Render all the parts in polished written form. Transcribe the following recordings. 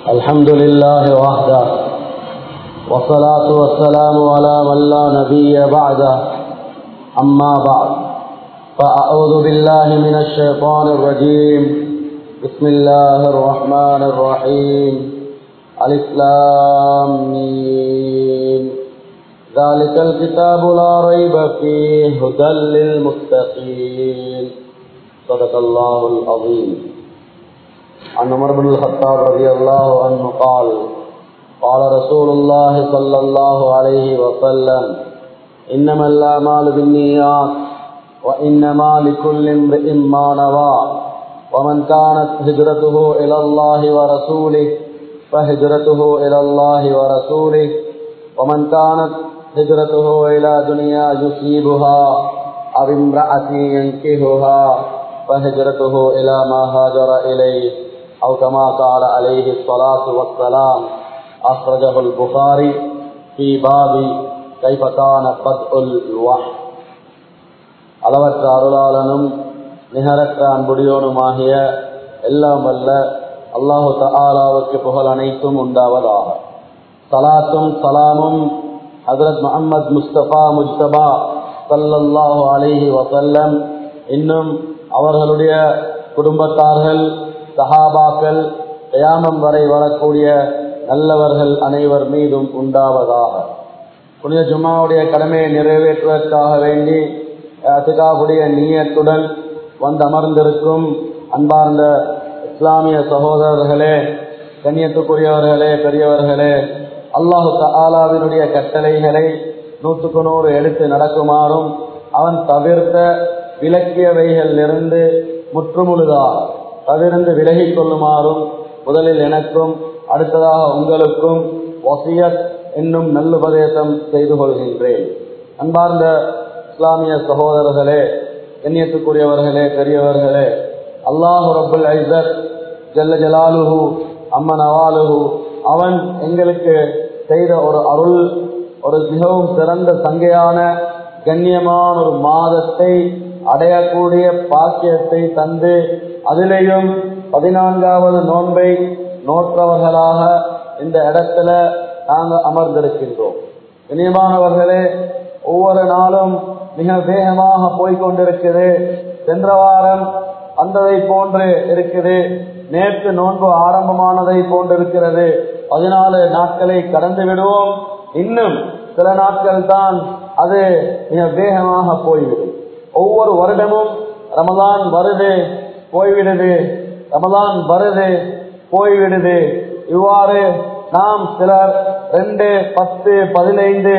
الحمد لله وحده والصلاة والسلام على من لا نبي بعده أما بعد فأعوذ بالله من الشيطان الرجيم بسم الله الرحمن الرحيم ألف لام ميم ذلك الكتاب لا ريب فيه هدى للمتقين صدق الله العظيم. عن عمر بن الخطاب رضي الله عنه قال قال رسول الله صلى الله عليه وسلم إنما الأعمال بالنيات وإنما لكل امرئ ما نوى ومن كانت هجرته إلى الله ورسوله فهجرته إلى الله ورسوله ومن كانت هجرته إلى دنيا يصيبها أو امرأة ينكحها فهجرته إلى ما هاجر إليه أو كما قال عليه الصلاة والسلام. أخرجه البخاري في باب كيف كان بدء الوحي. அளவற்ற அருளாளனும் நிகரற்ற அன்புடையோனுமாகிய எல்லாம் வல்ல அல்லாஹு தஆலாவுக்கு புகழ் அனைத்தும் உண்டாவதாக. சலாத்தும் சலாமும் ஹஜ்ரத் முஹம்மது முஸ்தபா முஜ்தபா ஸல்லல்லாஹு அலைஹி வஸல்லம் இன்னும் அவர்களுடைய குடும்பத்தார்கள், சஹாபாக்கள், கியாமம் வரை வரக்கூடிய நல்லவர்கள் அனைவர் மீதும் உண்டாவதாக. புனித ஜும்மாவுடைய கடமையை நிறைவேற்றுவதற்காக வேண்டி அத்திகாவுடைய நியத்துடன் வந்து அமர்ந்திருக்கும் அன்பார்ந்த இஸ்லாமிய சகோதரர்களே, கண்ணியத்துக்குரியவர்களே, பெரியவர்களே, அல்லாஹு தஆலாவினுடைய கட்டளைகளை 100க்கு 100 எடுத்து நடக்குமாறும் அவன் தவிர்த்த விலக்கியவைகளிலிருந்து முற்றுமுழுதாக தவிர்த்து விலகிக் கொள்ளுமாறும் முதலில் எனக்கும் அடுத்ததாக உங்களுக்கும் வசியத் என்னும் நல்லுபதேசம் செய்து கொள்கின்றேன். அன்பார்ந்த இஸ்லாமிய சகோதரர்களே, கண்ணியத்துக்குரியவர்களே, பெரியவர்களே, அல்லாஹு ரப்புல் இஸ்ஸத் ஜல்ல ஜலாலுஹு அம்ம நவாலுஹு அவன் எங்களுக்கு செய்த ஒரு அருள், ஒரு மிகவும் சிறந்த சங்கையான கண்ணியமான ஒரு மாதத்தை அடையக்கூடிய பாக்கியத்தை தந்து அதிலேயும் 14வது நோன்பை நோற்றவர்களாக இந்த இடத்துல நாங்கள் அமர்ந்திருக்கின்றோம். கண்ணியமானவர்களே, ஒவ்வொரு நாளும் மிக வேகமாக போய்கொண்டிருக்குது. சென்ற வாரம் வந்ததை போன்று இருக்குது, நேற்று நோன்பு ஆரம்பமானதை போன்றிருக்கிறது. 14 நாட்களை கடந்து விடுவோம், இன்னும் சில நாட்கள் தான் அது மிக வேகமாக போய்விடும். ஒவ்வொரு வருடமும் ரமலான் வருது போய்விடுது, ரமலான் வருது போய்விடுது. இவ்வாறு நாம் சிலர் 2, 10, 15,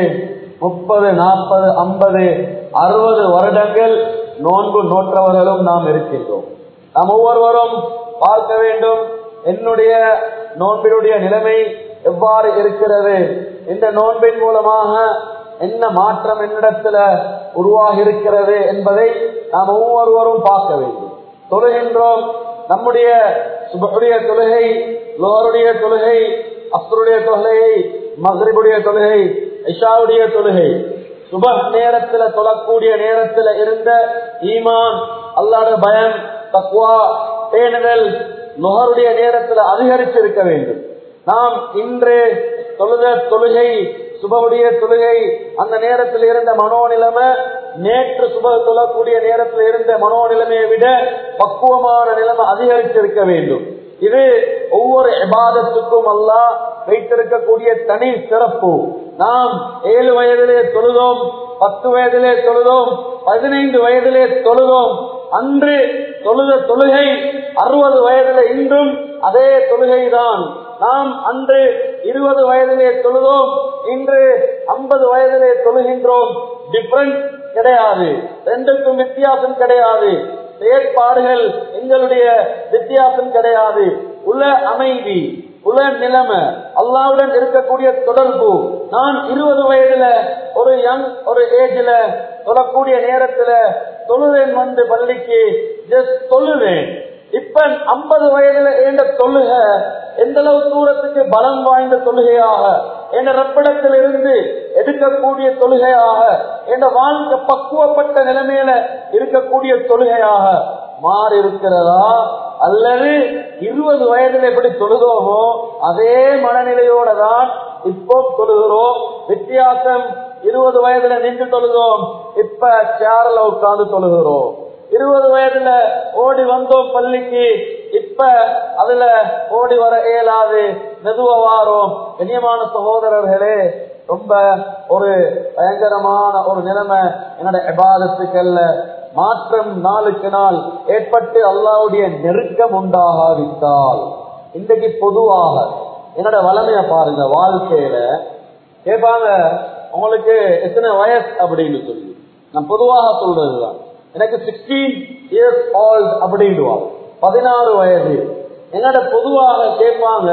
30, 40, 50, 60 வருடங்கள் நோன்பு நோற்றவர்களும் நாம் இருக்கின்றோம். நாம் ஒவ்வொருவரும் பார்க்க வேண்டும், என்னுடைய நோன்பினுடைய நிலைமை எவ்வாறு இருக்கிறது, இந்த நோன்பின் மூலமாக என்ன மாற்றம் என்னிடத்துல உருவாகி இருக்கிறது என்பதை நாம் ஒவ்வொருவரும் பார்க்க வேண்டும். தொழுகின்றோம், நம்முடைய சுபஹுடைய தொழுகை, லுஹருடைய தொழுகை, அஸ்ருடைய தொழுகை, மக்ரிபுடைய தொழுகை, இஷாவுடைய தொழுகை, சுபஹ் நேரத்துல தொழக்கூடிய நேரத்துல இருந்த ஈமான், அல்லாஹ்வுடைய பயம், தக்வா, பேணுதல் லுஹருடைய நேரத்துல அதிகரிச்சிருக்க வேண்டும். நாம் இன்று தொழுத தொழுகை, சுபஹுடைய தொழுகை, அந்த நேரத்தில் இருந்த மனோநிலைமை நேற்று சுபஹ் தொழக்கூடிய நேரத்தில் இருந்த மனோநிலைமையை விட பக்குவமான நிலைமை அதிகரித்திருக்க வேண்டும். இது ஒவ்வொரு இபாதத்துக்கும் அல்லாஹ் வைத்திருக்கக்கூடிய தனி சிறப்பு. நாம் 7 வயதிலே தொழுதோம், 10 வயதிலே தொழுதோம், 15 வயதிலே தொழுதோம். அன்று தொழுத தொழுகை 60 வயதிலே இன்றும் அதே தொழுகைதான். நாம் அன்று 20 வயதிலே தொழுதோம், இன்று 50 வயதிலே தொழுகின்றோம். டிஃபரன்ஸ் கிடையாது, ரெண்டுக்கும் வித்தியாசம் கிடையாது. செயற்பாடுகள் எங்களுடைய வித்தியாசம் கிடையாது. உள்ள அமைதி, உள்ள நிலைமை, அல்லாஹ்வுடன் இருக்கக்கூடிய தொடர்பு. நான் 20 வயதுல ஒரு ஏஜ்ல தொழக்கூடிய நேரத்துல தொழுவேன், வந்து பள்ளிக்கு ஜஸ்ட் தொழுவேன். இப்ப 50 வயதுல ஏண்ட தொழுக எந்த அளவு தூரத்துக்கு பலம் வாய்ந்த தொழுகையாக, என்ற ரப்பிடத்தில் இருந்து எடுக்கக்கூடிய தொழுகையாக, என்ற வாழ்க்கை பக்குவப்பட்ட நிலைமையில இருக்கக்கூடிய தொழுகையாக மாறி இருக்கிறதா, அல்லது 20 வயதுல எப்படி தொழுதோமோ அதே மனநிலையோட தான் இப்போ தொழுகிறோம். வித்தியாசம், 20 வயதுல நின்று தொழுதோம், இப்ப சேர்ல உட்கார்ந்து தொழுகிறோம். 20 வயதுல ஓடி வந்தோம் பள்ளிக்கு, இப்ப அதுல ஓடி வர இயலாது, மெதுவா வாரோம். கண்ணியமான சகோதரர்களே, ரொம்ப ஒரு பயங்கரமான ஒரு நிலைமை என்னோட இபாதத்துக்கல்ல. மாற்றம் நாளுக்கு நாள் ஏற்பட்டு அல்லாஹ்வுடைய நெருக்கம் உண்டாகாவிட்டால், இன்றைக்கு பொதுவாக என்னோட வளமைய பாருங்க, வாழ்க்கையில கேட்பாங்க உங்களுக்கு எத்தனை வயசு அப்படின்னு சொல்லி. நான் பொதுவாக சொல்றதுதான், எனக்கு 16 years old அப்படின்டுவாங்க, 16 வயது. என்னோட பொதுவாக கேட்பாங்க,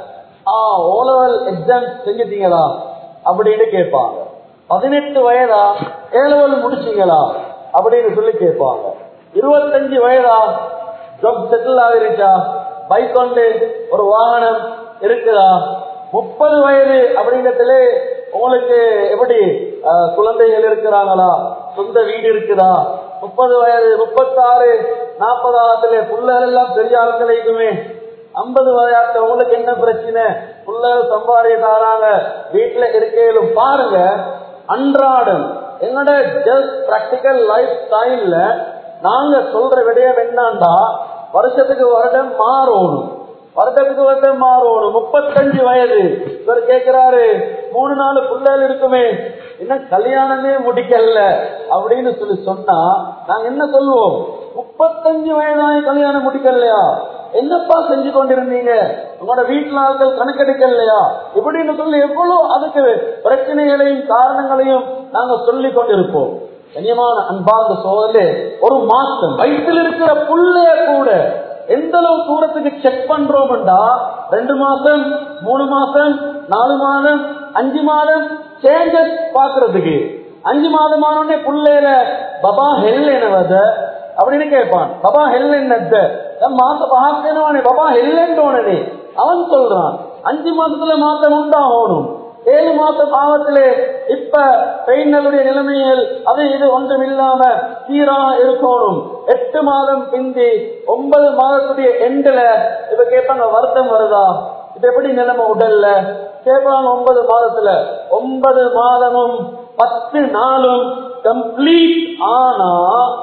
ஓலவல் எக்ஸாம் செஞ்சுட்டீங்களா அப்படின்னு கேட்பாங்க. 18 வயதா, ஏலவல் முடிச்சீங்களா அப்படின்னு சொல்லி கேட்பாங்க. 25 வயதா, ஜாப் செட்டில் ஆகிருச்சா, பைக் கொண்டு ஒரு வாகனம் இருக்குதா. 30 வயது அப்படின்றதுல உங்களுக்கு எப்படி குழந்தைகள் இருக்கிறாங்களா, சொந்த வீடு இருக்குதா. 30 வயது, 36, 40 புள்ளகள் எல்லாம் பெரிய ஆட்களுக்குமே. 50 வயது உங்களுக்கு என்ன பிரச்சனை, புள்ளகள் சம்பாதித்தாராங்க, வீட்டுல இருக்கையிலும் பாருங்க. அன்றாடம் என்னோட ஜஸ்ட் பிராக்டிக்கல் லைஃப் ஸ்டைல்ல நாங்க சொல்ற விடயம் என்னன்னா, வருஷத்துக்கு வருடம் மாறணும், வருடத்துக்கு வருடம் மாறணும். 35 வயது இவர் கேட்கிறாரு, 3-4 பிள்ளைகள் இருக்குமே, இன்னும் கல்யாணமே முடிக்கல அப்படின்னு சொல்லி சொன்னா நாங்க என்ன சொல்லுவோம்? 35 வயதாய் கல்யாணம் முடிக்கலையா, என்னப்பா செஞ்சு கொண்டிருந்தீங்க, உங்களோட வீட்டுல ஆட்கள் கணக்கெடுக்கலையா இப்படின்னு சொல்லி எவ்வளவு அதுக்கு பிரச்சனைகளையும் காரணங்களையும் நாங்க சொல்லி கொண்டிருப்போம். கண்ணியமான அன்பார்ந்த சோதரே, ஒரு மாசம் வயிற்றில் இருக்கிற புள்ளைய கூட எந்த அளவு தூரத்துக்கு செக் பண்றோம்டா, 2 மாசம் 3 மாசம் 4 மாதம் 5 மாதம் சேஞ்சஸ் பாக்குறதுக்கு. 5 மாதமான புள்ளையில பபா ஹெல் என்னவத அப்படின்னு கேட்பான். பபா ஹெல் என்னது மாசம் பாக்கனே, பபா ஹெல்லோனே அவன் சொல்றான். 5 மாசத்துல மாற்றம் உண்டாகணும். 7 மாசம் ஆபத்திலே இப்ப பெண்களுடைய நிலைமைகள் அது இது ஒன்றும் இல்லாம சீராக இருக்கணும். 8 மாதம் பிந்தி 9 மாதத்துடைய எண்டுல இப்ப கேட்பாங்க, வருத்தம் வருதா, இப்ப எப்படி நிலைமை உடல்ல கேட்பாங்க. 9 மாதத்துல 9 மாதமும் 10 நாளும் கம்ப்ளீட் ஆனா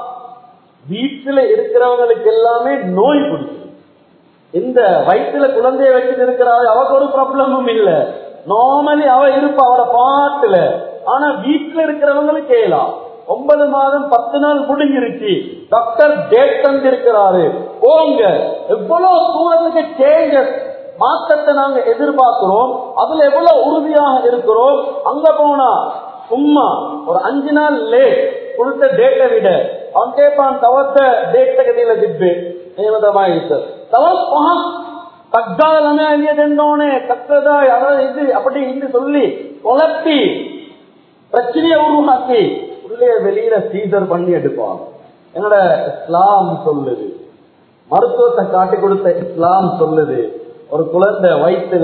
வீட்டுல இருக்கிறவங்களுக்கு எல்லாமே நோய் பிடிக்கும். இந்த வயிற்றுல குழந்தைய வச்சுட்டு இருக்கிறாரு, அவருக்கு ஒரு ப்ராப்ளமும் இல்ல, நார்மலி அவ இருப்பா அவட பாட்டுல. ஆனா வீட்டுல இருக்கிறவங்களுக்கு கேலாம், 9 மாதம் 10 நாள் முடிஞ்சிருச்சு, டாக்டர் டேட் தந்திருக்கிறாரு, போங்க. எவ்வளவு தூரத்துக்கு சேஞ்சஸ் மாற்றத்தை நாங்க எதிர்பார்க்கிறோம், அதுல எவ்வளவு உறுதியாக இருக்கிறோம். அங்க போனா சும்மா ஒரு 5 நாள் லேட் கொடுத்த டேட்டை விட அவன் கேட்பான், தவத்த டேட்ட கதையில திப்பு நியமிதமாயிட்டு தவ தக்காலமே அழியதென்னோனே கற்றதா அதாவது இது அப்படி என்று சொல்லி குழப்பி பிரச்சனையை உருவாக்கி உள்ளே வெளியில சீசர் பண்ணி எடுப்பாங்க. என்னோட இஸ்லாம் சொல்லுது, மருத்துவத்தை காட்டி கொடுத்த இஸ்லாம் சொல்லுது, ஒரு குழந்தை வயிற்றுல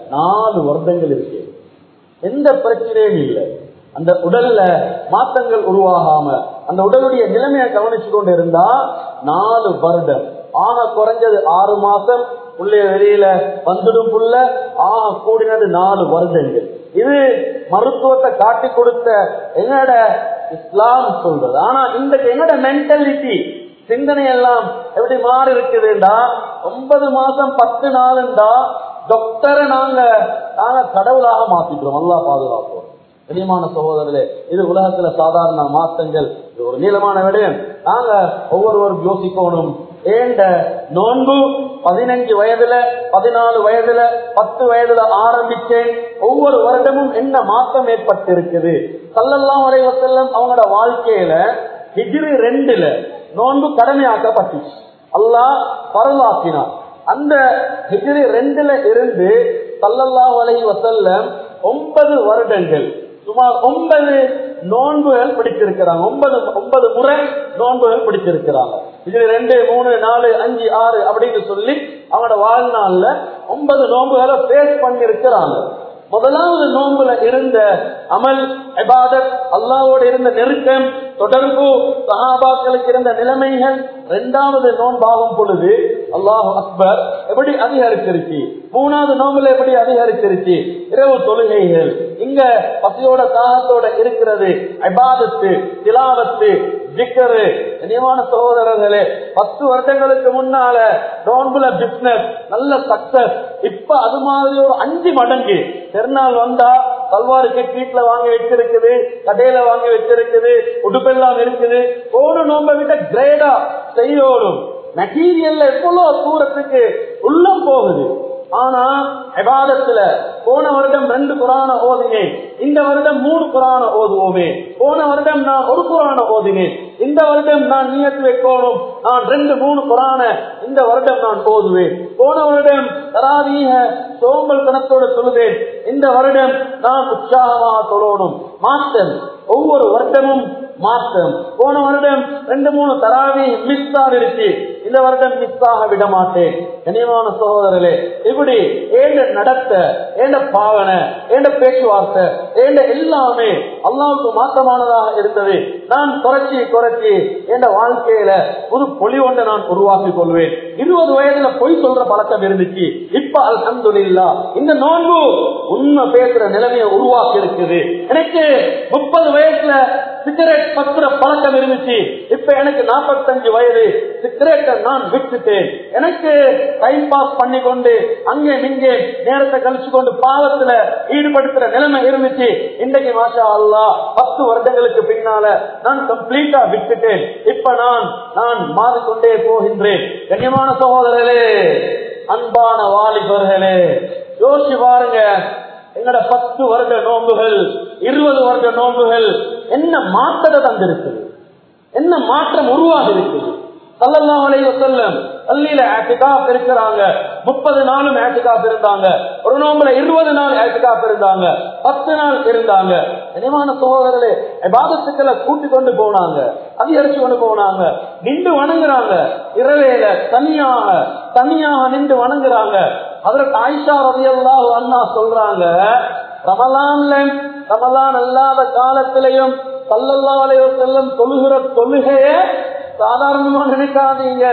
4 வருடங்கள் இருக்கு, எந்த பிரச்சனையும் இல்லை, அந்த உடல்ல மாற்றங்கள் உருவாகாம அந்த உடலுடைய நிலைமையை கவனிச்சு கொண்டு இருந்தா 4 வருடம், ஆக குறைஞ்சது 6 மாசம் உள்ளே வெளியில வந்துடும் புள்ள, ஆக கூடினது 4 வருடங்கள். இது மருத்துவத்தை காட்டி கொடுத்த என்னோட இஸ்லாம் சொல்றது. ஆனா இந்த என்னோட மென்டாலிட்டி சிந்தனை எல்லாம் எப்படி மாறி இருக்குதுண்டா, 9 மாசம் 10 நாளுண்டா டாக்டரை நாங்க கடவுளாக மாத்திக்கிறோம். அல்லாஹ் பாதுகாப்போம். கண்ணியமான சகோதரர்களே, இது உலகத்துல சாதாரண மாற்றங்கள், இது ஒரு நீளமான விடயம். நாங்க ஒவ்வொருவரும் யோசிக்கணும். ஏண்ட நோன்பு 15 வயதுல 14 வயதுல 10 வயதுல ஆரம்பிச்சேன், ஒவ்வொரு வருடமும் என்ன மாற்றம் ஏற்பட்டு இருக்குது. ஸல்லல்லாஹு அலைஹி வஸல்லம் அவங்களோட வாழ்க்கையில ஹிஜ்ரி 2ல நோன்பு கடமையாக்கப்பட்டுச்சு, அல்லாஹ் பரவாக்கினார். அந்த ஹிஜ்ரி 2ல இருந்து ஸல்லல்லாஹு அலைஹி வஸல்லம் 9 வருடங்கள் சுமார் 9 நோன்புகள் பிடிச்சிருக்கிறாங்க. 9 முறை நோன்புகள் பிடிச்சிருக்கிறாங்க. இதுல 2, 3, 4, 5, 6 அப்படின்னு சொல்லி அவனோட வாழ்நாள்ல 9 நோன்புகளை பேஸ் பண்ணி இருக்கிறாங்க. முதலாவது நோன்புல இருந்த அமல் இபாதத், அல்லாஹ்வோடு இருந்த நெருக்கம், தொடர்பு, சஹாபாக்களுக்கு இருந்த நிலைமைகள், இரண்டாவது நோன்பாகும் பொழுது அல்லாஹு அக்பர் எப்படி அதிகரிச்சிருச்சு, மூணாவது நோம்புல எப்படி அதிகரிச்சிருச்சு, இரவு தொழுகைகள், இங்க பசியோட தாகத்தோட இருக்கிறது, இபாதத்து, திலாவத்து, ஜிக்கரு. கண்ணியமான சகோதரர்களே, 10 வருடங்களுக்கு முன்னால நோன்புல பிசினஸ் நல்ல சக்சஸ். இப்ப அது மாதிரி ஒரு 5 மடங்கு. பெருநாள் வந்தா சல்வாரு கெட் வீட்டுல வாங்கி வச்சிருக்குது, கடையில வாங்கி வச்சிருக்குது, உடுப்பெல்லாம் இருக்குது. போன நோன்பை விட கிரேடா செய்யோடும் மெட்டீரியல்ல எவ்வளவு தூரத்துக்கு உள்ளம் போகுது. ஆனா இபாதத்துல போன வருடம் 2 குர்ஆன ஓதினேன், இந்த வருடம் 3 குர்ஆன ஓதுவோமே. போன வருடம் நான் 1 குர்ஆன ஓதினேன், இந்த வருடம் நான் நியத்து வைக்கணும் நான் 2-3 குர்ஆன இந்த வருடம் நான் ஓதுவேன். போன வருடம் தராவீஹ சோம்பல் கணத்தோடு சொல்லுவேன், இந்த வருடம் நான் உற்சாகமாக தொழணும். மாற்றம், ஒவ்வொரு வருடமும் மாற்றம். போன வருடம் 2-3 தராவி மிஸ் ஆகிருச்சு, இந்த வருடம் மிஸ் ஆக விட மாட்டேன். கண்ணியமான சகோதரர்களே, இப்படி ஏண்ட நடத்த, ஏண்ட பாவனை, ஏண்ட பேச்சுவார்த்தை, ஏண்ட எல்லாமே அல்லாஹ்வுக்கு மாற்றமானதாக இருந்தது. நான் குறைச்சி என் வாழ்க்கையில ஒரு பொலி ஒன்றை நான் உருவாக்கி கொள்வேன். 20 வயதுல பொய் சொல்ற பழக்கம் இருந்துச்சு, இப்ப அல்ஹம்துலில்லாஹ் இந்த நோன்பு உண்மை பேசுற நிலைமையை உருவாக்கி இருக்குது. எனக்கு 30 வயசுல சிகரெட் பத்துற பழக்கம் இருந்துச்சு, இப்ப எனக்கு 45 வயது, சிகரெட்டை நான் விட்டுட்டேன். எனக்கு டைம் பாஸ் பண்ணி கொண்டு அங்கே இங்கே நேரத்தை கழிச்சு கொண்டு பாவத்துல ஈடுபடுத்துற நிலைமை இருந்துச்சு. இன்றைக்கு மாஷா அல்லாஹ் 10 வருடங்களுக்கு பின்னால நான் கம்ப்ளீட்டா விட்டுட்டேன். இப்ப நான் மாறிக்கொண்டே போகின்றேன். கண்ணியமான சகோதரர்களே, அன்பான வாலிபர்களே, யோசிச்சு பாருங்க, எங்கட 10 வருட நோன்புகள், 20 வருட நோன்புகள் என்ன மாற்றத்தை தந்திருக்குது, என்ன மாற்றம் உருவாக இருக்குது. ஸல்லல்லாஹு அலைஹி வஸல்லம் பள்ளியில இஅ்திகாஃப் இருக்கிறாங்க, 30 நாளும் இஅ்திகாஃப் இருந்தாங்க. ஒரு நோம்புல 20 நாள் இஅ்திகாஃப் இருந்தாங்க, 10 நாள் இருந்தாங்க. கண்ணியமான சகோதரர்களே, இபாதத்துக்களை கூட்டி கொண்டு போனாங்க, அதிகரிச்சு கொண்டு போனாங்க. நின்று வணங்குறாங்க, இரவேல தனியாக நின்று வணங்குறாங்க. ஹஜ்ரத் ஆயிஷா ரலியல்லாஹு அன்ஹா சொல்றாங்க, ரமலான் அல்லாத காலத்திலையும் ஸல்லல்லாஹு அலைஹி வஸல்லம் தொழுகிற தொழுகைய சாதாரணமா நினைக்காதீங்க.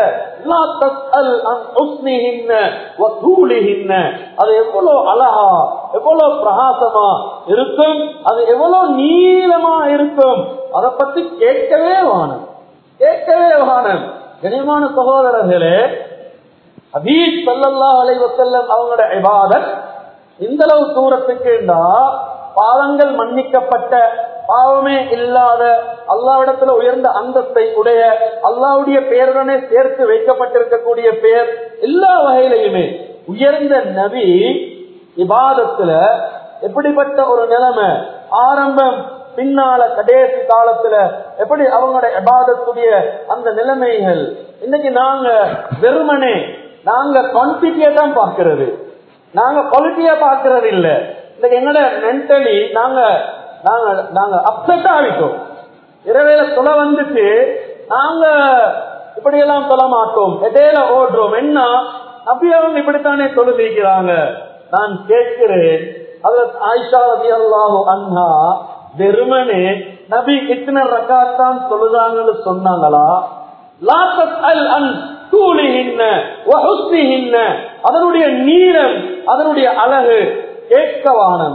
அது எவ்வளவு அழகா, எவ்வளவு பிரகாசமா இருக்கும், அது எவ்வளவு நீளமா இருக்கும், அதை பத்தி கேட்கவே வானம். கனிமான சகோதரர்களே, ஹபீப் ஸல்லல்லாஹு அலைஹி வஸல்லம் அவங்களோட இபாதத் இந்த அளவு தூரத்துக்கு பாவங்கள் மன்னிக்கப்பட்ட, பாவமே இல்லாத, அல்லாஹ்விடத்துல உயர்ந்த அந்தஸ்தை உடைய, அல்லாஹ்வுடைய பெயருடனே சேர்த்து வைக்கப்பட்டிருக்கக்கூடிய பெயர், எல்லா வகையிலையுமே உயர்ந்த நபி இபாதத்துல எப்படிப்பட்ட ஒரு நிலைமை, ஆரம்பம் பின்னால கடைசி காலத்துல எப்படி அவங்களோட இபாதத்துடைய அந்த நிலைமைகள். இன்னைக்கு நாங்க வெறுமனே குவான்டிட்டியை தான் பார்க்கிறது, நாங்க குவாலிட்டியா பார்க்கறது இல்ல. இன்னைக்கு எங்கட மென்டலி நாங்க அப்செட் ஆகிட்டோம். இரவேல தொலை வந்துட்டு நாங்க இப்படியெல்லாம் சொல்ல மாட்டோம், இடையில ஓடுறோம். என்ன நபி அவங்க இப்படித்தானே தொழுதிக்கிறாங்க. நான் கேட்கிறேன், ஹஜ்ரத் ஆயிஷா ரலியல்லாஹு அன்ஹா வெறுமனே நபி இத்தனை ரக்காத் தான் தொழுதாங்கன்னு சொன்னாங்களா? லா தஸ்அல் அன் தூலிஹின்ன வ ஹுஸ்னிஹின்ன, அதனுடைய நீளம், அதனுடைய அழகு கேட்கவானம்.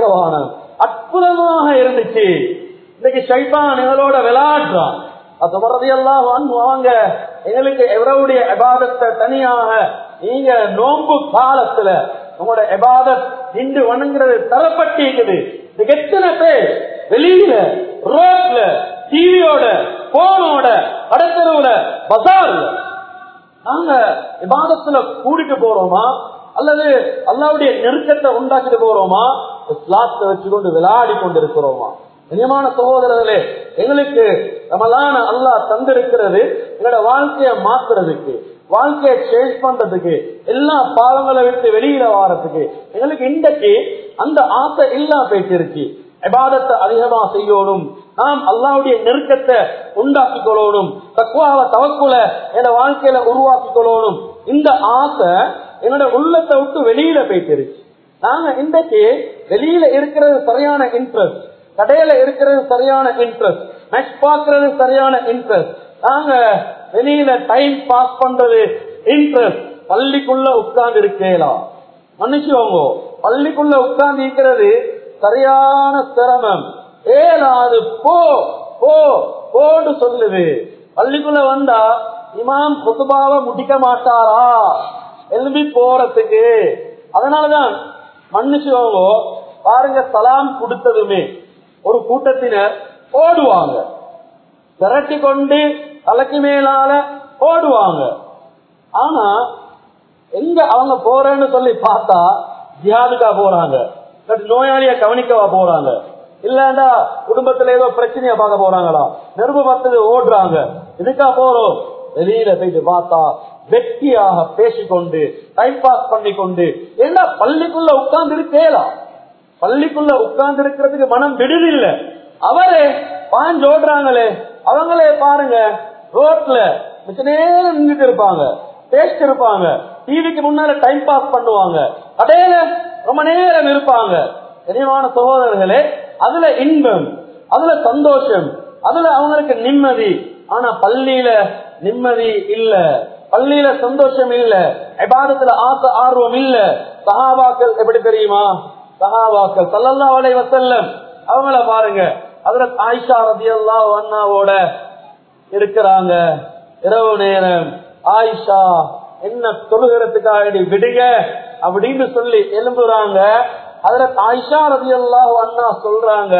அற்புதமாக இருந்துச்சு. இன்னைக்கு ஷைத்தான் எங்களோட விளையாடுறான். அது ரலியல்லாஹு அன்ஹு அவங்க எங்களுக்கு எவருடைய இபாதத்தை தனியாக, நீங்க நோன்பு காலத்துல உங்களோட இபாதத் நின்று வணங்குறது தரப்பட்டிருக்குது. எத்தனை பேர் வெளியில ரோட்ல டிவியோட போனோட கடத்தருவுல பசார்ல நாங்க இபாதத்துல கூடிட்டு போறோமா, அல்லது அல்லாஹ்வுடைய நெருக்கத்தை உண்டாக்கிட்டு போறோமா, இஸ்லாத்தை வச்சுக்கொண்டு விளையாடி கொண்டு இருக்கிறோமா? கண்ணியமான சகோதரர்களே, எங்களுக்கு ரமலான அல்லாஹ் தந்திருக்கிறது எங்களோட வாழ்க்கையை மாத்துறதுக்கு, வாழ்க்கையை சேஞ்ச் பண்றதுக்கு, எல்லா பாவங்களை விட்டு வெளியில வாரத்துக்கு. எங்களுக்கு இன்றைக்கு அந்த ஆசை இல்லா போயிட்டு, இபாதத்தை அதிகமா செய்யணும், நாம் அல்லாஹ்வுடைய நெருக்கத்தை உண்டாக்கி கொள்ளணும், தக்வாவை தவக்குல என் வாழ்க்கையில உருவாக்கி கொள்ளணும். இந்த ஆசை என்னோட உள்ளத்தை விட்டு வெளியில போயிட்டு. நாங்க இன்றைக்கு வெளியில இருக்கிறது சரியான இன்ட்ரெஸ்ட், கடையில இருக்கிறது சரியான இன்ட்ரெஸ்ட், மேட்ச் பார்க்கறது சரியான இன்ட்ரெஸ்ட். நாங்க வெளியில டைம் பாஸ் பண்றது இன்ட்ரெஸ்ட். பள்ளிக்குள்ள உட்கார்ந்து இருக்கலாம், மன்னிச்சுவாங்க, பள்ளிக்குள்ள உட்கார்ந்து இருக்கிறது சரியான சிரமம், ஏலாது போ போ போன்னு சொல்லுது. பள்ளிக்குள்ள வந்தா இமாம் குதுபாவை முடிக்க மாட்டாரா எழுப்பி போறதுக்கு. அதனாலதான் மன்னிச்சுவாங்க, பாருங்க, சலாம் கொடுத்ததுமே ஒரு கூட்டத்தினர் ஓடுவாங்க, விரட்டி கொண்டு தலைக்கு மேலால ஓடுவாங்க. ஆனா எங்க அவங்க போறேன்னு சொல்லி பார்த்தா ஜிஹாதுக்கா போறாங்க, நோயாளிய கவனிக்கவா போறாங்க, இல்லண்டா குடும்பத்துல ஏதோ பிரச்சனையா பார்க்க போறாங்களா, நெருப்பு பத்து ஓடுறாங்க. இதுக்கா போறோம்? வெளியில போயிட்டு பார்த்தா வெட்டியாக பேசிக்கொண்டு டைம் பாஸ் பண்ணி கொண்டு. ஏன்னா பள்ளிக்குள்ள உட்கார்ந்து இருக்கலாம், பள்ளிக்குள்ள உட்கார்ந்து இருக்கிறதுக்கு மனம் விடுதில்ல. அவரே பாஞ்சு ஓடுறாங்களே, அவங்களே பாருங்க ரோட்ல மிச்ச நேரம் நின்றுட்டு இருப்பாங்க, பேசிட்டு இருப்பாங்க, டிவிக்கு முன்னால டைம் பாஸ் பண்ணுவாங்க, கடையில ரொம்ப நேரம் இருப்பாங்க. கனிவான சகோதரர்களே, அதுல இன்பம், அதுல சந்தோஷம், அதுல அவங்களுக்கு நிம்மதி. ஆனா பள்ளியில நிம்மதி இல்ல, பள்ளியில சந்தோஷம் இல்ல, இபாதத்துல ஆசை ஆர்வம் இல்ல. சஹாபாக்கள் எப்படி தெரியுமா? சஹாபாக்கள் ஸல்லல்லாஹு அலைஹி வஸல்லம் அவங்கள பாருங்க, ஹஜ்ரத் ஆயிஷா ரலியல்லாஹு அன்ஹாவோட இருக்கிறாங்க. இரவு நேரம் ஆயிஷா என்ன தொழுகிறதுக்காக விடுங்க அப்படின்னு சொல்லி எழும்புறாங்க. ஹஜ்ரத் ஆயிஷா ரலியல்லாஹு அன்ஹா சொல்றாங்க,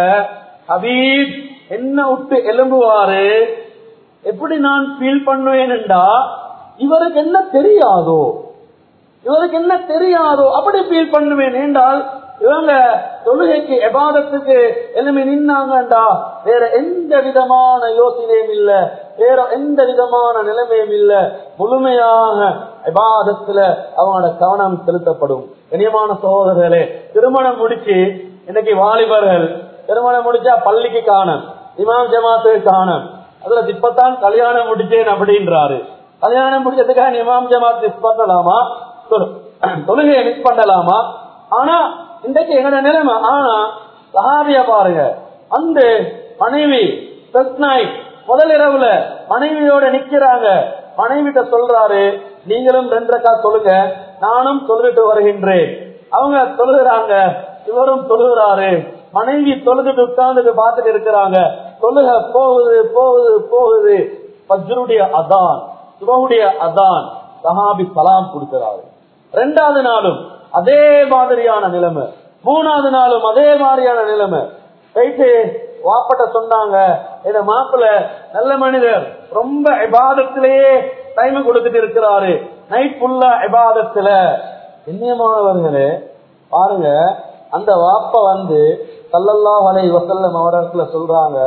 ஹபீப் என்ன விட்டு எழும்புவாரு, எப்படி நான் ஃபீல் பண்ணுவேன்டா, இவருக்கு என்ன தெரியாதோ, இவருக்கு என்ன தெரியாதோ அப்படி ஃபீல் பண்ணுவேன். என்றால் இவங்க தொழுகைக்கு இபாதத்துக்கு எழுமி நின்னாங்கண்டா வேற எந்த விதமான யோசனையும் இல்ல, வேற எந்த விதமான நிலைமையும் இல்ல, முழுமையாக இபாதத்துல அவங்களோட கவனம் செலுத்தப்படும். கண்ணியமான சகோதரர்களே, திருமணம் முடிச்சு இன்னைக்கு வாலிபர்கள் திருமணம் முடிச்சா பள்ளிக்கு காணும், இமாம் ஜமாத்துக்கு காணும், அதுல இப்பதான் கல்யாணம் முடிச்சேன் அப்படின்றாரு. கல்யாணம் முடிச்சதுக்காக இமாம் ஜமாத் மிஸ் பண்ணலாமா, தொழுகையை மிஸ் பண்ணலாமா? ஆனா இன்றைக்கு எங்களோட நிலைமை. ஆனா சஹாபியா பாருங்க, அந்த மனைவி முதல் இரவுல மனைவியோட நிக்கிறாங்க, மனைவிட்ட சொல்றாரு, நீங்களும் 2 ரக்காத் தொழுங்க, நானும் தொழுவிட்டு வருகின்றேன். அவங்க தொழுகிறாங்க, இவரும் தொழுகிறாரு. மனைவி தொழுதுட்டு உட்கார்ந்துட்டு பார்த்துட்டு இருக்கிறாங்க. தொழுக போகுது போகுது போகுது, ஃபஜ்ருடைய அதான், சுபஹுடைய அதான், சஹாபி சலாம் கொடுக்கிறாரு. 2வது நாளும் அதே மாதிரியான நிலைமை, 3வது நாளும் அதே மாதிரியான நிலைமை. போயிட்டு வாப்பட்ட சொன்னாங்க, இந்த மாப்பிள்ள நல்ல மனிதர், ரொம்ப இபாதத்திலேயே டைம் கொடுத்துட்டு இருக்கிறாரு, நைட் ஃபுல்லா இபாதத்துல. கண்ணியமானவர்களே பாருங்க, அந்த வாப்ப வந்து ஸல்லல்லாஹு அலைஹி வஸல்லம் அவர்களை சொல்றாங்க,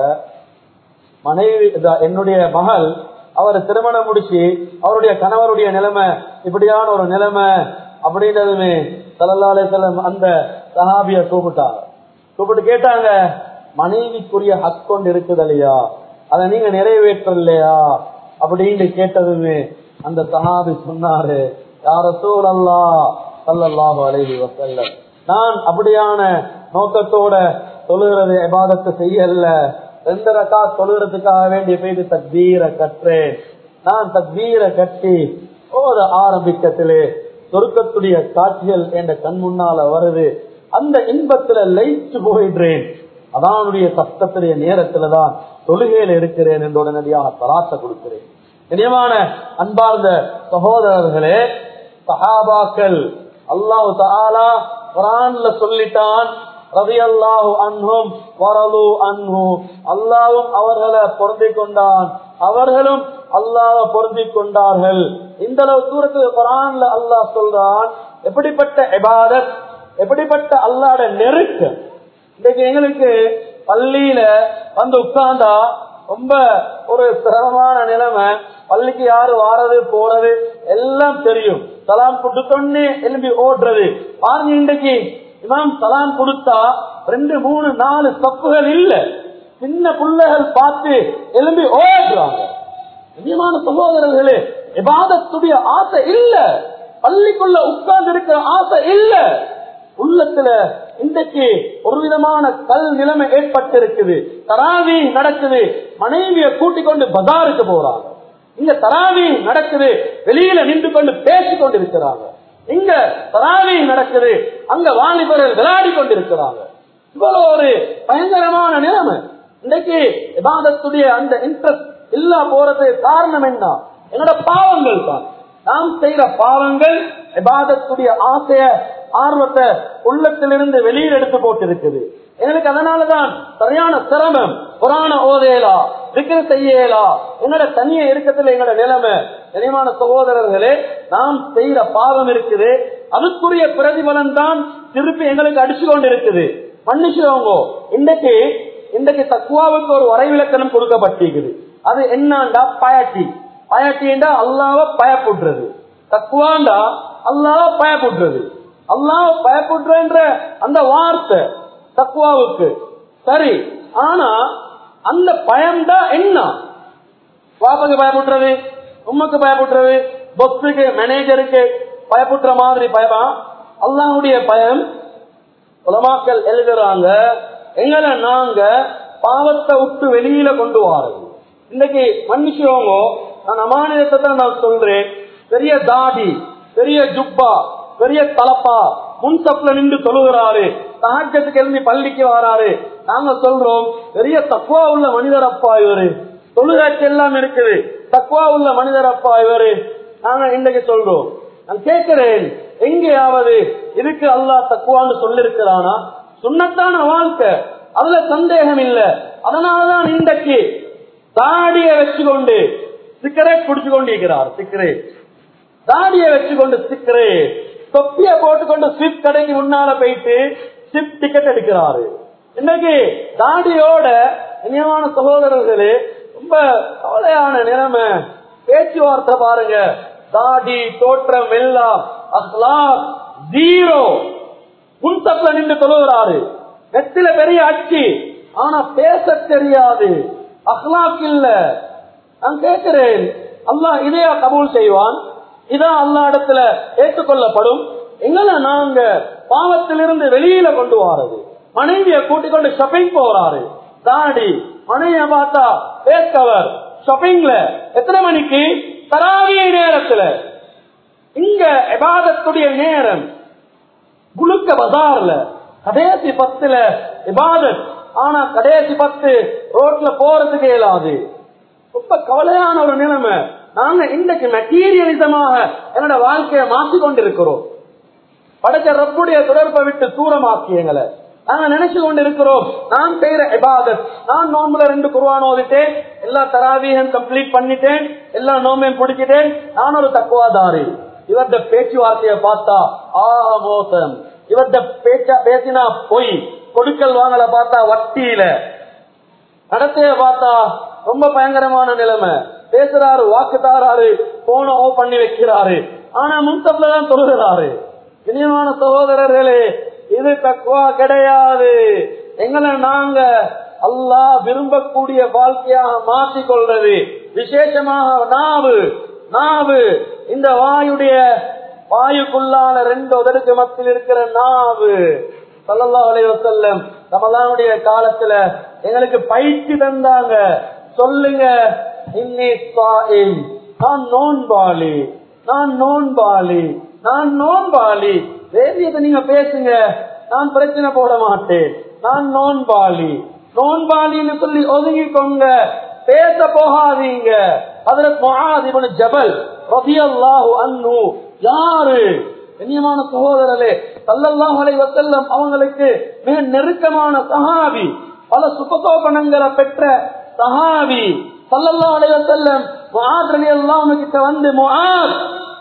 மனைவி என்னுடைய மகள் அவர் திருமணம் முடிச்சு அவருடைய கணவருடைய நிலைமை இப்படியான ஒரு நிலைமை அப்படின்றதுமே ஸல்லல்லாஹு அலைஹி வஸல்லம் அந்த சஹாபிய கூப்பிட்டு கேட்டாங்க, மனைவிக்குரிய ஹக் கொண்டு இருக்குது இல்லையா, அதை நீங்க நிறைவேற்றலையா அப்படின்னு கேட்டதுமே அந்த சஹாபி சொன்னாரு, யா ரசூலல்லாஹ் ஸல்லல்லாஹு அலைஹி வஸல்லம், நான் அப்படியான நோக்கத்தோட தொழுகிறது இபாதத்தை செய்யல, 2 ரக்காத் தொழுகிறதுக்காக வேண்டிய போயிட்டு தக்பீரை கற்றேன். நான் தக்பீரை கட்டி ஓத ஆரம்பிக்கத்திலே சொர்க்கத்துடைய காட்சிகள் என்ற கண் முன்னால வருது, அந்த இன்பத்துல லயிச்சு போயிடுறேன், அதானுடைய சப்தத்துடைய நேரத்துலதான் தொழுகையில இருக்கிறேன் என்று உடனடியாக தராச கொடுக்கிறேன். இனியமான அன்பார்ந்த சகோதரர்களே, சஹாபாக்கள் அல்லாஹ் தஆலா குர்ஆன்ல சொல்லிட்டான், ரலியல்லாஹு அன்ஹும் வரது அன்ஹு, அல்லாஹ்வும் அவர்களை பொருந்திக் கொண்டான், அவர்களும் அல்லாஹ்வை பொருந்திக் கொண்டார்கள். இந்த அளவு தூரத்துக்கு குர்ஆன்ல அல்லாஹ் சொல்றான். எப்படிப்பட்ட இபாதத், எப்படிப்பட்ட அல்லாஹ்வுடைய நெருக்கம். இன்னைக்கு எங்களுக்கு பள்ளியில வந்து உட்கார்ந்தா ரொம்ப ஒரு சிரமமான நிலைமை, பள்ளிக்கு யாரு வாரது போறது எல்லாம் தெரியும், சலாம் கொடுத்தோன்னே எழுப்பி ஓடுறது. பாருங்க, இன்றைக்கு இமாம் சலாம் கொடுத்தா 2, 3, 4 ஸ்டெப்புகள் இல்ல, சின்ன பிள்ளைகள் பார்த்து எழுப்பி ஓடுறாங்க. நிஜமான சகோதரர்களே, இபாதத்துடைய ஆசை இல்ல, பள்ளிக்குள்ள உட்கார்ந்து இருக்கிற ஆசை இல்ல, உள்ளத்துல இன்றைக்கு ஒரு விதமான கல் நிலைமை ஏற்பட்டு இருக்குது. தராவி நடக்குது, மனைவியை கூட்டிக் கொண்டு பஜாருக்கு போறாங்க, இங்க தராவி நடக்குது, வெளியில நின்று கொண்டு பேசிக் கொண்டிருக்கிறாங்க. இங்க தராவி நடக்குது, அங்க வாலிபர்கள் விளையாடி கொண்டிருக்கிறாங்க. இவ்வளவு ஒரு பயங்கரமான நிலைமை. இன்றைக்கு இபாதத்துடைய அந்த இன்ட்ரெஸ்ட் இல்ல போறது காரணம் என்ன? என்னோட பாவங்கள் தான். நாம் செய்யற பாவங்கள் இபாதத்துடைய ஆசைய ஆர்வத்தை உள்ளத்திலிருந்து வெளியில் எடுத்து போட்டு இருக்குது. எனக்கு அதனாலதான் சரியான சிரமம். குர்ஆன ஓதேலா, திக்ர் செய்யலா, என்னோட தனிய இருக்கத்துல எங்களோட நிலைமை. கனிமான சகோதரர்களே, நாம் செய்யற பாவம் இருக்குது, அதுக்குரிய பிரதிபலன் தான் திருப்பி எங்களுக்கு அடிச்சு கொண்டு இருக்குது. மன்னிச்சுவோங்க. இன்றைக்கு தக்வாவுக்கு ஒரு வரைவிலக்கணம் கொடுக்கப்பட்டிருக்குது. அது என்னண்டா பயட்டி. பயட்டிண்டா அல்லாஹ்வ பயப்படுறது. தக்வாண்டா அல்லாஹ்வ பயப்படுறது. அல்லாஹ்வ பயப்படுறன்ற அந்த வார்த்தை தக்வாவுக்கு சரி. ஆனா அந்த பயம்தான் என்ன? பாப்பாக்கு பயப்படுறது, உம்மக்கு பயப்படுறது, பொஸ்ஸுக்கு மேனேஜருக்கு பயப்படுற மாதிரி பயமா? அல்லாஹ்வுடைய பயம். உலமாக்கள் எழுதுறாங்க, எங்களை நாங்க பாவத்தை விட்டு வெளியில கொண்டு வாரோம். இன்னைக்கு மன்னிச்சுவோங்க, நான் அமானியத்தை தான் நான் சொல்றேன். பெரிய தாடி, பெரிய ஜுப்பா, பெரிய தலப்பா, முன்சப்ல நின்று தொழுகிறாரு, தஹஜ்ஜுக்கு எழுதி பள்ளிக்கு வராரு. நாங்க சொல்றோம் பெரிய தக்வா உள்ள மனிதர் அப்பா இவரு, தொழுகைக்கு எல்லாம் இருக்குது, தக்வா உள்ள மனிதர் அப்பா இவரு. நாங்க இன்னைக்கு சொல்றோம். நான் கேட்கிறேன், எங்கேயாவது இதுக்கு அல்லாஹ் தக்வான்னு சொல்லிருக்கிறானா? சுன்னத்தான வாழ்க்கை, அதுல சந்தேகம் இல்ல. அதனாலதான் இன்றைக்கு தாடிய வச்சுக்கொண்டு சிகரெட் குடிச்சு கொண்டிருக்கிறார். சிகரெட் தாடிய வச்சுக்கொண்டு சிகரெட், தொப்பிய போட்டுக்கொண்டு ஸ்விப் கடைக்கு முன்னால போயிட்டு ஸ்விப் டிக்கெட் எடுக்கிறாரு. இன்னைக்கு தாடியோட இனியமான சகோதரர்களே, ரொம்ப கவலையான நிலைமை. பேச்சுவார்த்தை பாருங்க, தாடி தோற்றம் எல்லாம் அஸ்லாக் ஜீரோ. முன்சப்ல நின்று தொழுகிறாரு, நெத்தில பெரிய அச்சி, ஆனா பேச தெரியாது, அஹ்லாக் இல்ல. நான் கேட்கிறேன், அல்லாஹ் இதையா கபூல் செய்வான்? இதான் அல்லாஹ் இடத்துல ஏற்றுக்கொள்ளப்படும்? எங்களை நாங்க பாவத்திலிருந்து வெளியில கொண்டு வாரது. மனைவிய கூட்டிக் கொண்டு ஷாப்பிங் போறாரு, தாடி, மனைவிய பார்த்தா ஃபேஸ் கவர், ஷாப்பிங்ல எத்தனை மணிக்கு? தராவிய நேரத்துல. இங்க இபாதத்துடைய நேரம் குலுக்க பஜார்ல கடைசி 10 இபாதத், ஆனா கடைசி 10 ரோட்ல போறதுக்கு இயலாது. ரொம்ப கவலையான ஒரு நிலைமை. நாங்க இன்றைக்கு மெட்டீரியலிசமாக என்னோட வாழ்க்கையை மாற்றிக் கொண்டிருக்கிறோம். படைச்ச ரப்புடைய தொடர்பை விட்டு தூரமாக்கி எங்களை நாங்க நினைச்சு கொண்டு இருக்கிறோம். நான் செய்யற இபாதத், நான் நோம்புல 2 குர்ஆன் ஓதிட்டேன், எல்லா தராவீஹையும் கம்ப்ளீட் பண்ணிட்டேன், எல்லா நோம்பையும் பிடிச்சிட்டேன், நான் ஒரு தக்வாதாரி. இவர்த பேச்சுவார்த்தையை பார்த்தா மோசம், இவர்த பேசினா பொய், கொடுக்கல் வாங்கல பார்த்தா வட்டியில, நடத்தைய பார்த்தா ரொம்ப பயங்கரமான நிலைமை. பேசுறாரு, வாக்கு தாராரு, போன ஓ பண்ணி வைக்கிறாரு, ஆனா முன்சப்ல தான் தொழுகிறாரு. இனியமான சகோதரர்களே, இது தக்வா கிடையாது. எங்களை நாங்க அல்லாஹ் விரும்பக்கூடிய வாழ்க்கையாக மாற்றிக் கொள்றது. விசேஷமாக நாவு, இந்த வாயுக்குள்ளான 2 உதடுக்கு மத்தியில் இருக்கிற நாவு. ஸல்லல்லாஹு அலைஹி வஸல்லம் ரமலானுடைய காலத்துல எங்களுக்கு பயிற்சி தந்தாங்க. சொல்லுங்க, இன்னி ஸாயிம், நான் நோன்பாளி, நான் நோன்பாளி, நான் நோன்பாளி. வேதியத்தை நீங்க பேசுங்க, நான் பிரச்சனை போட மாட்டேன், நான் நோன்பாளி. நோன்பாளின்னு சொல்லி ஒதுங்கிக்கோங்க, பேச போகாதீங்க. ஹஜ்ரத் முஆத் இப்னு ஜபல் ரலியல்லாஹு அன்ஹு யாரு? கண்ணியமான சகோதரரே, ஸல்லல்லாஹு அலைஹி வஸல்லம் அவங்களுக்கு மிக நெருக்கமான சஹாபி, பல சுபசோபனங்களை பெற்ற சஹாபி. ஸல்லல்லாஹு அலைஹி வஸல்லம் முஆத் ரலியல்லாஹு அன்ஹு கிட்ட வந்து முஆத்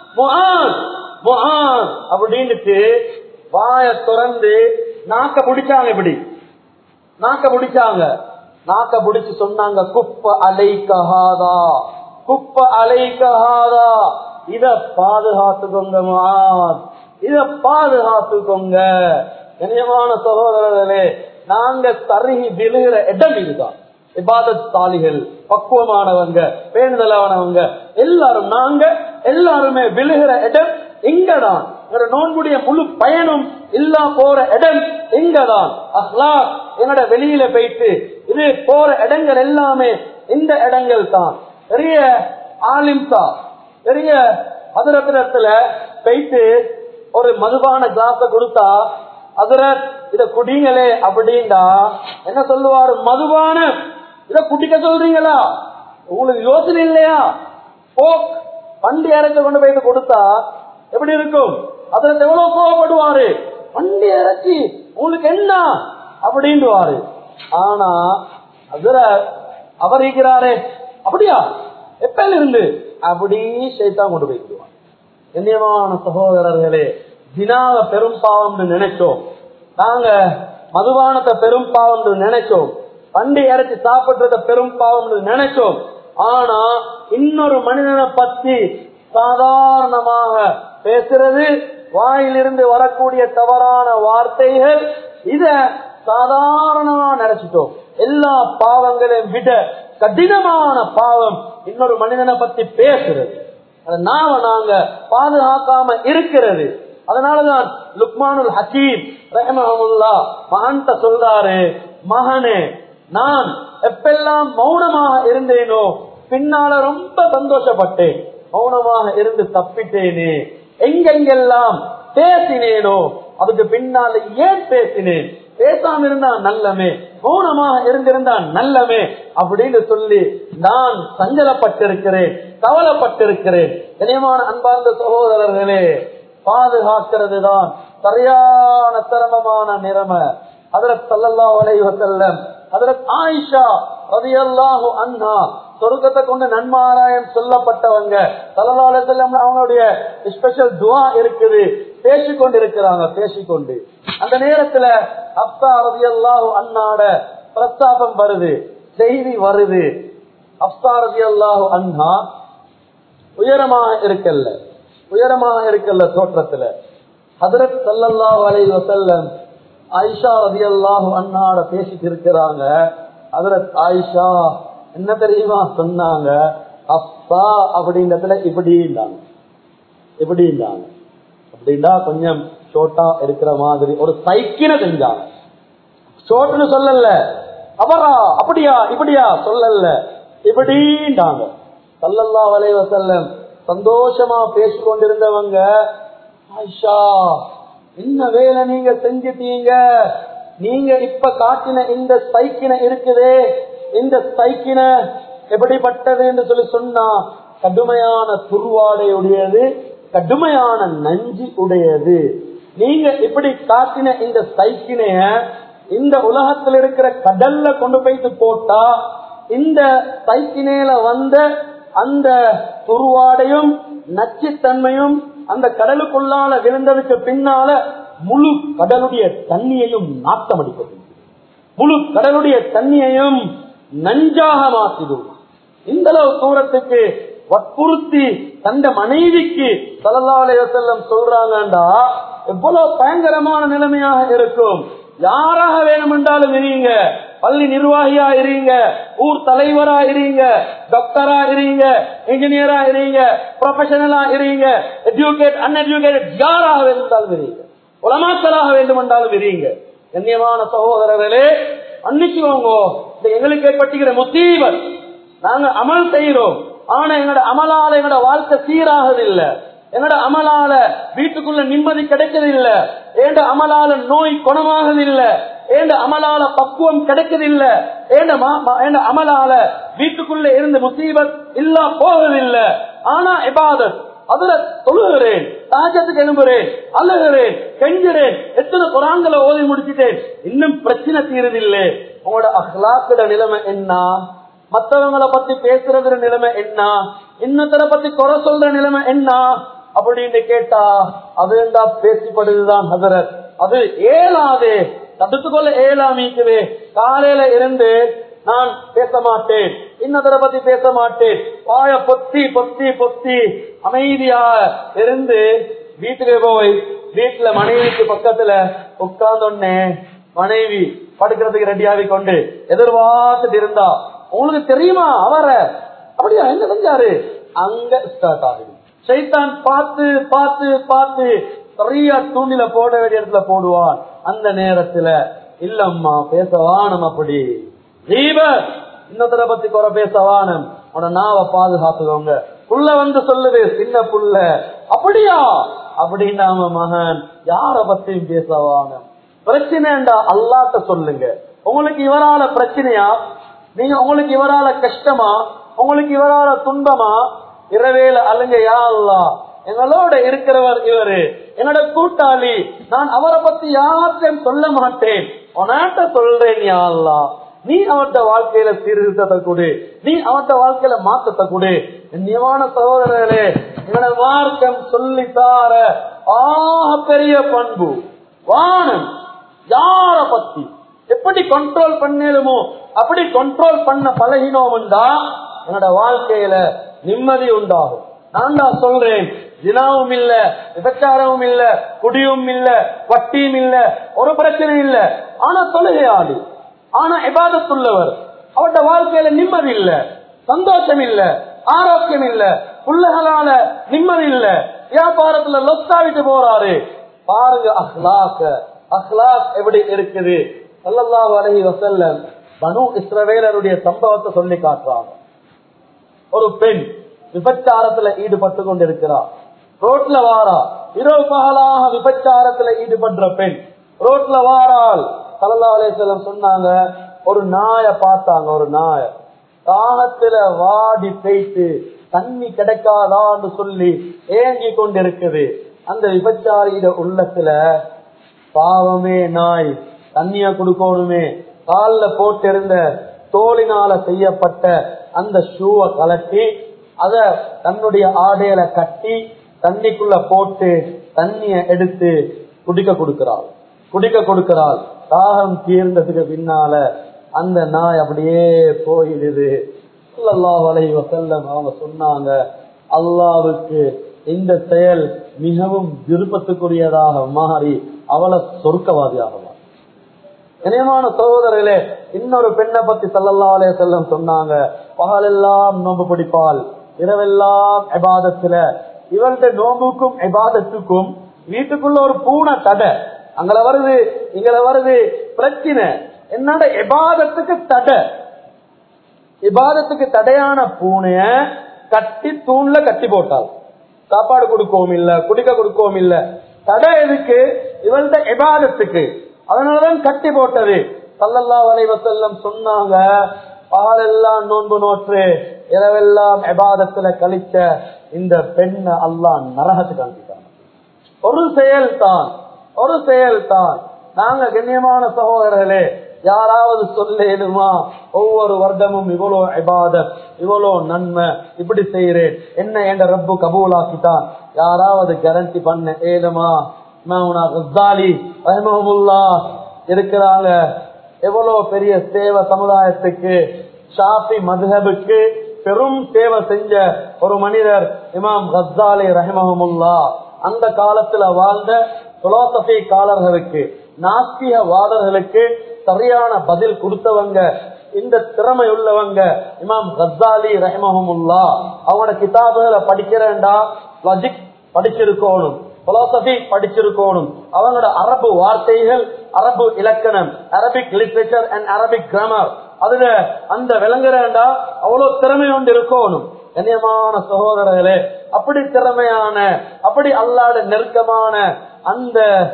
அப்படின்னுட்டு வாய திறந்து நாக்க பிடிச்சாங்க. இப்படி நாக்க பிடிச்சாங்க. நாக்க பிடிச்சு சொன்னாங்க, குப்ப அலைக்கஹாதா, குப்ப அலைக்கஹாதா, இத பாதுகாத்துக்கோங்க முஆத், இத பாதுகாத்துக்கோங்க. கண்ணியமான சகோதரர்களே, நாங்க தருகி விழுகிற இடம் இதுதான். இபாதத் சாலிகள், பக்குவமானவங்க, பேணுதலானவங்க எல்லாரும், நாங்க எல்லாருமே விழுகிற இடம் இங்கதான். நோன்புடைய முழு பயனும் இல்லா போற இடம் இங்கதான். அஹ்லாக் என்னோட வெளியில போயிட்டு இது போற இடங்கள் எல்லாமே இந்த இடங்கள் தான். பெரிய ஆலிம்சா பெரிய ஹதரத்திடத்துல போயிட்டு ஒரு மதுபான கிளாஸ கொடுத்தா ஹதரத் இத குடிங்களே அப்படின்னா என்ன சொல்லுவாரு? மதுபானம் இத குடிக்க சொல்றீங்களா? உங்களுக்கு யோசனை இல்லையா? வண்டி இறக்க கொண்டு போயிட்டு கொடுத்தா எப்படி இருக்கும்? அதுல எவ்வளவு கோவப்படுவாரு. வண்டி இறச்சி உங்களுக்கு என்ன அப்படின்டுவாரு. ஆனா அதுல அவர் இருக்கிறாரே அப்படியா எப்பல இருந்து அப்படி ஷைத்தான் கொண்டு போய்க்குவார். கண்ணியமான சகோதரர்களே, ஜினாவ பெரும் பாவம்னு நினைச்சோம், நாங்க மதுபானத்தை பெரும் பாவம் நினைச்சோம், வண்டி இறச்சி சாப்பிடுறத பெரும் பாவம் நினைச்சோம். ஆனா இன்னொரு மனிதனை பத்தி சாதாரணமாக பேசுறது, வாயிலிருந்து வரக்கூடிய தவறான வார்த்தைகள், இத சாதாரணமா நினைச்சிட்டோம். எல்லா பாவங்களையும் விட கடினமான பாவம் இன்னொரு மனிதனை பத்தி பேசுறது. நாங்க பாதுகாக்காம இருக்கிறது. அதனாலதான் லுக்மானுல் ஹக்கீம் ரஹ்மஹுல்லாஹ் மகன்கிட்ட சொல்றாரு, மகனே நான் எப்பெல்லாம் மௌனமாக இருந்தேனோ பின்னால ரொம்ப சந்தோஷப்பட்டேன். மௌனமாக இருந்து தப்பிட்டேனே. எங்கெங்கெல்லாம் பேசினேனோ அதுக்கு பின்னால ஏன் பேசினேன்? பேசாம இருந்தா நல்லமே, மௌனமாக இருந்திருந்தா நல்லமே அப்படின்னு சொல்லி நான் சஞ்சலப்பட்டிருக்கிறேன், கவலைப்பட்டிருக்கிறேன். கனியமான அன்பார்ந்த சகோதரர்களே, பாதுகாக்கிறது தான் சரியான சிரமமான நிலைமை. ஹஜ்ரத் ஸல்லல்லாஹு அலைஹி வஸல்லம் ஹஜ்ரத் ஆயிஷா ரலியல்லாஹு அன்ஹா சொர்க்கத்தை கொண்டு நன்மாராயம் சொல்லப்பட்டவங்க. ஸல்லல்லாஹு அலைஹி வஸல்லம் அவங்களுடைய ஸ்பெஷல் துஆ இருக்குது, பேசிக்கொண்டு இருக்கிறாங்க. பேசிக்கொண்டு அந்த நேரத்துல ஹப்ஸா ரலியல்லாஹு அன்ஹாட பிரஸ்தாபம் வருது, செய்தி வருது. ஹப்ஸா ரலியல்லாஹு அன்ஹா உயரமாக இருக்கல்ல தோற்றத்துல. ஹஜ்ரத் ஸல்லல்லாஹு அலைஹி வஸல்லம் ஆயிஷா ரலியல்லாஹு அன்ஹாட பேசிட்டு இருக்கிறாங்க. ஹஜ்ரத் ஆயிஷா என்ன தெரியுமா சொன்னாங்க? ஹப்ஸா அப்படின்றதுல இப்படின்னாங்க அப்படின்னா கொஞ்சம் ஷோட்டா இருக்கிற மாதிரி ஒரு சைக்கின செஞ்சாங்க. ஷோட்டுன்னு சொல்லல, அவரா அப்படியா இப்படியா சொல்லல, இப்படின்றாங்க. ஸல்லல்லாஹு அலைஹி வஸல்லம் சந்தோஷமா பேசிக்கொண்டிருந்தவங்க, ஆயிஷா என்ன வேலை நீங்க செஞ்சிட்டீங்க? நீங்க இப்ப காட்டின இந்த சைக்கின இருக்குதே, இந்த சைக்கின எப்படிப்பட்டது என்று சொல்லி சொன்னா கடுமையான துர்வாடையுடையது, கடுமையான நஞ்சு உடையது. நீங்க இப்படி காட்டின இந்த சைக்கினைய இந்த உலகத்தில் இருக்கிற கடல்ல கொண்டு போயிட்டு போட்டா இந்த சைக்கினேல வந்த அந்த துர்வாடையும் நச்சுத்தன்மையும் அந்த கடலுக்குள்ளால விழுந்ததுக்கு பின்னால முழு கடலுடைய தண்ணியையும் நாட்டம் அடிப்பது, முழு கடலுடைய தண்ணியையும் நஞ்சாக மாற்றிடும். இந்த அளவு தூரத்துக்கு வற்புறுத்தி தந்த மனைவிக்கு ஸல்லல்லாஹு அலைஹி வஸல்லம் சொல்றாங்கடா, எவ்வளவு பயங்கரமான நிலைமையாக இருக்கும். யாராக வேணுமென்றாலும் இருங்க, பள்ளி நிர்வாகியா இருங்க, ஊர் தலைவரா இருங்க, டாக்டரா இருங்க, இன்ஜினியரா இருங்க, ப்ரொஃபஷனலா இருங்க, எஜுகேட் அன்எஜுகேட்டட் யாராக வேண்டுமென்றாலும் இருங்க, உலமாக்களாக வேண்டுமென்றாலும் இருங்க. கண்ணியமான சகோதரர்களே, அன்னிச்சுவாங்க, எங்களுக்கு ஏற்பட்டுகிற முசீபத். நாங்க அமல் செய்யறோம், ஆனா எங்களோட அமலால எங்களோட வாழ்க்கை சீராகதில்லை, எங்களோட அமலால வீட்டுக்குள்ள நிம்மதி கிடைக்கதில்லை, ஏண்ட அமலால நோய் குணமாகதில்லை, ஏண்ட அமலால பக்குவம் கிடைக்கதில்லை, ஏண்ட அமலால வீட்டுக்குள்ள இருந்து முசீபத் இல்ல போவதில்லை. ஆனா இபாதத், அதுல தொழுகிறேன், தாஜத்துக்கு எழும்புறேன், அழுகிறேன், கெஞ்சுறேன், எத்தனை குரான்களை ஓதி முடிச்சுட்டேன், இன்னும் பிரச்சனை தீரதில்லை. உங்களோட அஹ்லாக்கோட நிலைமை என்ன? மற்றவங்களை பத்தி பேசுறது நிலைமை என்ன? இன்னொருத்தரை பத்தி குறை சொல்ற நிலைமை என்ன அப்படின்னு கேட்டா அதுண்டா பேசிப்படுதுதான் ஹஜரத். அது ஏலாதே, தடுத்துக்கொள்ள ஏலாமிக்குது. காலையில இருந்து நான் பேச மாட்டேன், இன்னொருத்தரை பத்தி பேச மாட்டேன், வாய பொத்தி பொத்தி பொத்தி அமைதியா இருந்து வீட்டுக்கு போய் வீட்டுல மனைவிக்கு பக்கத்துல உட்கார்ந்தோடனே மனைவி படுக்கிறதுக்கு ரெடியாகி கொண்டு எதிர்பார்த்துட்டு இருந்தா, உங்களுக்கு தெரியுமா அவரை அப்படியா என்ன செஞ்சாரு, அங்க ஸ்டார்ட் ஆகுது. ஷைத்தான் பார்த்து பார்த்து பார்த்து சரியா தூண்டில போட வேண்டிய இடத்துல போடுவான். அந்த நேரத்துல இல்லம்மா பேசவானம், அப்படி இன்னொருத்தரை பத்தி குறை பேசவானம், உன நாவை பாதுகாத்துக்கோங்க. புள்ள வந்து சொல்லுது, சின்ன புள்ள அப்படியா அப்படின்னா மகன் யார பத்தியும் பேசவாங்க. பிரச்சனைண்டா அல்லாஹ்ட்ட சொல்லுங்க. உங்களுக்கு இவரால பிரச்சனையா, நீங்க உங்களுக்கு இவரால கஷ்டமா, உங்களுக்கு இவரால துன்பமா, இரவேல அழுங்க, யா அல்லாஹ் எங்களோட இருக்கிறவர் இவரு, என்னோட கூட்டாளி, நான் அவரை பத்தி யார்ட்டையும் சொல்ல மாட்டேன், உன்னாட்ட சொல்றேன் யா அல்லாஹ், நீ அவர்த வாழ்க்கையில சீர்திருத்தத்தை கொடு, நீ அவர்த வாழ்க்கையில மாற்றத்தை கொடு. கண்ணியமான சகோதரர்களே, எங்களோட மார்க்கம் சொல்லித்தார பெரிய பண்பு வானம் யார பத்தி எப்படி கண்ட்ரோல் பண்ணலுமோ அப்படி கண்ட்ரோல் பண்ண பழகினோம்டா என்னோட வாழ்க்கையில நிம்மதி உண்டாகும். நான் தான் சொல்றேன், தினாவும் இல்ல, விபச்சாரமும் இல்ல, குடியும் இல்ல, வட்டியும் இல்ல, ஒரு பிரச்சனை இல்ல, ஆனா தொழுகையாளி, ஆனா இபாதத்துள்ளவர், அவருடைய வாழ்க்கையில நிம்மதி இல்ல, சந்தோஷம் இல்ல, ஆரோக்கியம் இல்ல, புள்ளகளால நிம்மதி இல்ல, வியாபாரத்துல லொஸ்டாவிட்டு போறாரு. பாருங்க அஹ்லாக் எப்படி இருக்குது. ஸல்லல்லாஹு அலைஹி வஸல்லம் பனு இஸ்ரவேலருடைய சம்பவத்தை சொல்லி காட்டுறாங்க. ஒரு பெண் விபச்சாரத்துல ஈடுபட்டு கொண்டிருக்கிறார். ரோட்ல வாரா, இரவு பகலாக விபச்சாரத்துல ஈடுபடுற பெண் ரோட்ல வாரால். ஸல்லல்லாஹு அலைஹி வஸல்லம் சொன்னாங்க, ஒரு நாய பார்த்தாங்க. ஒரு நாய தாகத்துல வாடி பேய்த்து தண்ணி கிடைக்காதான்னு சொல்லி ஏங்கி கொண்டிருக்குது. அந்த விபச்சாரியிட உள்ளத்துல பாவமே, நாய் தண்ணிய கொடுக்கணுமே, கால்ல போட்டிருந்த தோலினால செய்யப்பட்ட அந்த ஷூவை கலட்டி அத தன்னுடைய ஆடையில கட்டி தண்ணிக்குள்ள போட்டு தண்ணிய எடுத்து குடிக்க கொடுக்கிறாள். தாகம் தீர்ந்ததுக்கு பின்னால அந்த நாய் அப்படியே போயிடுது. ஸல்லல்லாஹு அலைஹி வஸல்லம் அவங்க சொன்னாங்க, அல்லாஹ்வுக்கு இந்த செயல் மிகவும் விருப்பத்துக்குரியதாக மாறி அவளை சொர்க்கவாதியாக. கனியமான சகோதரர்களே, இன்னொரு பெண்ணை பத்தி ஸல்லல்லாஹு அலைஹி வஸல்லம் சொன்னாங்க, பகலெல்லாம் நோன்பு பிடிப்பாள், இரவெல்லாம் இபாதத்துல. இவளுடைய நோம்புக்கும் இபாதத்துக்கும் வீட்டுக்குள்ள ஒரு பூனை தடை, அங்கள வருது இங்கள வருது பிரச்சனை. என்னோட இபாதத்துக்கு தடை, இபாதத்துக்கு தடையான பூனைய கட்டி தூண்ல கட்டி போட்டாள். சாப்பாடு கொடுக்கவும் இல்ல, குடிக்க கொடுக்கவும் இல்ல. தடை எதுக்கு? இவள்ட இபாதத்துக்கு. அதனாலதான் கட்டி போட்டது. ஸல்லல்லாஹு அலைஹி வஸல்லம் சொன்னாங்க, பகலெல்லாம் நோன்பு நோற்று இரவெல்லாம் இபாதத்துல கழிச்ச இந்த பெண்ணை அல்லாஹ் நரகத்துக்கு அனுப்பிட்டாங்க. ஒரு செயல் தான். நாங்க கண்ணியமான சகோதரர்களே, யாராவது சொல்லேனுமா ஒவ்வொரு வருடமும் இவ்வளோ இபாதத், இவ்வளோ நன்மை இப்படி செய்யறேன், என்ன என்ற ரப்பு கபூலாக்கிட்டான், யாராவது கேரண்டி பண்ண ஏழுமா? இமாமுனா கஸ்ஸாலி ரஹ்மஹுல்லாஹ் இருக்கிறாங்க. எவ்வளவு பெரிய சேவை சமுதாயத்துக்கு, ஷாஃபி மத்ஹபுக்கு பெரும் சேவை செஞ்ச ஒரு மனிதர் இமாம் கஸ்ஸாலி ரஹ்மஹுல்லாஹ். அந்த காலத்துல வாழ்ந்த பிலாசபி காலர்களுக்கு, நாஸ்திகவாதர்களுக்கு சரியான பதில் கொடுத்தவங்க, இந்த திறமை உள்ளவங்க இமாம் கஸ்ஸாலி ரஹ்மஹுல்லாஹ். அவங்களோட கிதாபுகளை படிக்கிறேன்டா லாஜிக் படிச்சிருக்கணும், பிலாசபி படிச்சிருக்கணும், அவங்களோட அரபு வார்த்தைகள், அரபு இலக்கணம், Arabic literature and Arabic grammar, அதுல அந்த விளங்குறேன்டா அவ்வளவு திறமை கொண்டு இருக்கணும். கண்ணியமான சகோதரர்களே, அப்படி திறமையான, அப்படி அல்லாஹ்வுட நெருக்கமான அந்த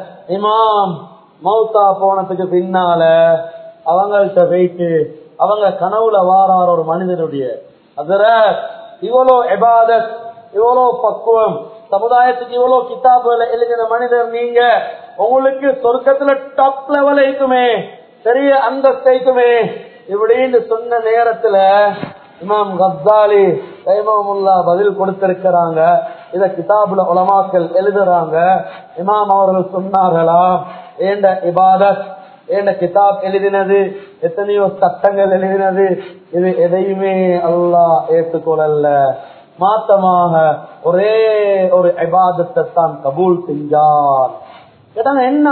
இமாம் மௌத்தா போனதுக்கு பின்னால அவங்கள்ட்ட போயிட்டு அவங்க கனவுல வாரார் ஒரு மனிதனுடைய, அதுல இவ்வளோ இபாதத், இவ்வளோ பக்குவம், சமுதாயத்துக்கு இவ்வளவு கிதாபுகளை எழுதின மனிதர் நீங்க, உங்களுக்கு சொர்க்கத்துல டாப் லெவல் இருக்குமே, பெரிய அந்தஸ்தைக்குமே இப்படின்னு சொன்ன நேரத்துல இமாம் கஸ்ஸாலி ரஹ்மஹுல்லாஹ் பதில் கொடுத்திருக்கிறாங்க. இத கிதாபுல உலமாக்கள் எழுதுறாங்க. இமாம் அவர்கள் சொன்னார்களா, ஏண்ட இபாதத், ஏண்ட கிதாப் எழுதினது, எத்தனையோ சட்டங்கள் எழுதினது, இது எதையுமே அல்லாஹ் ஏற்றுக்கொள்ளல, மாத்தமாக ஒரே ஒரு இபாதத்தை தான் கபூல் செஞ்சார். என்ன,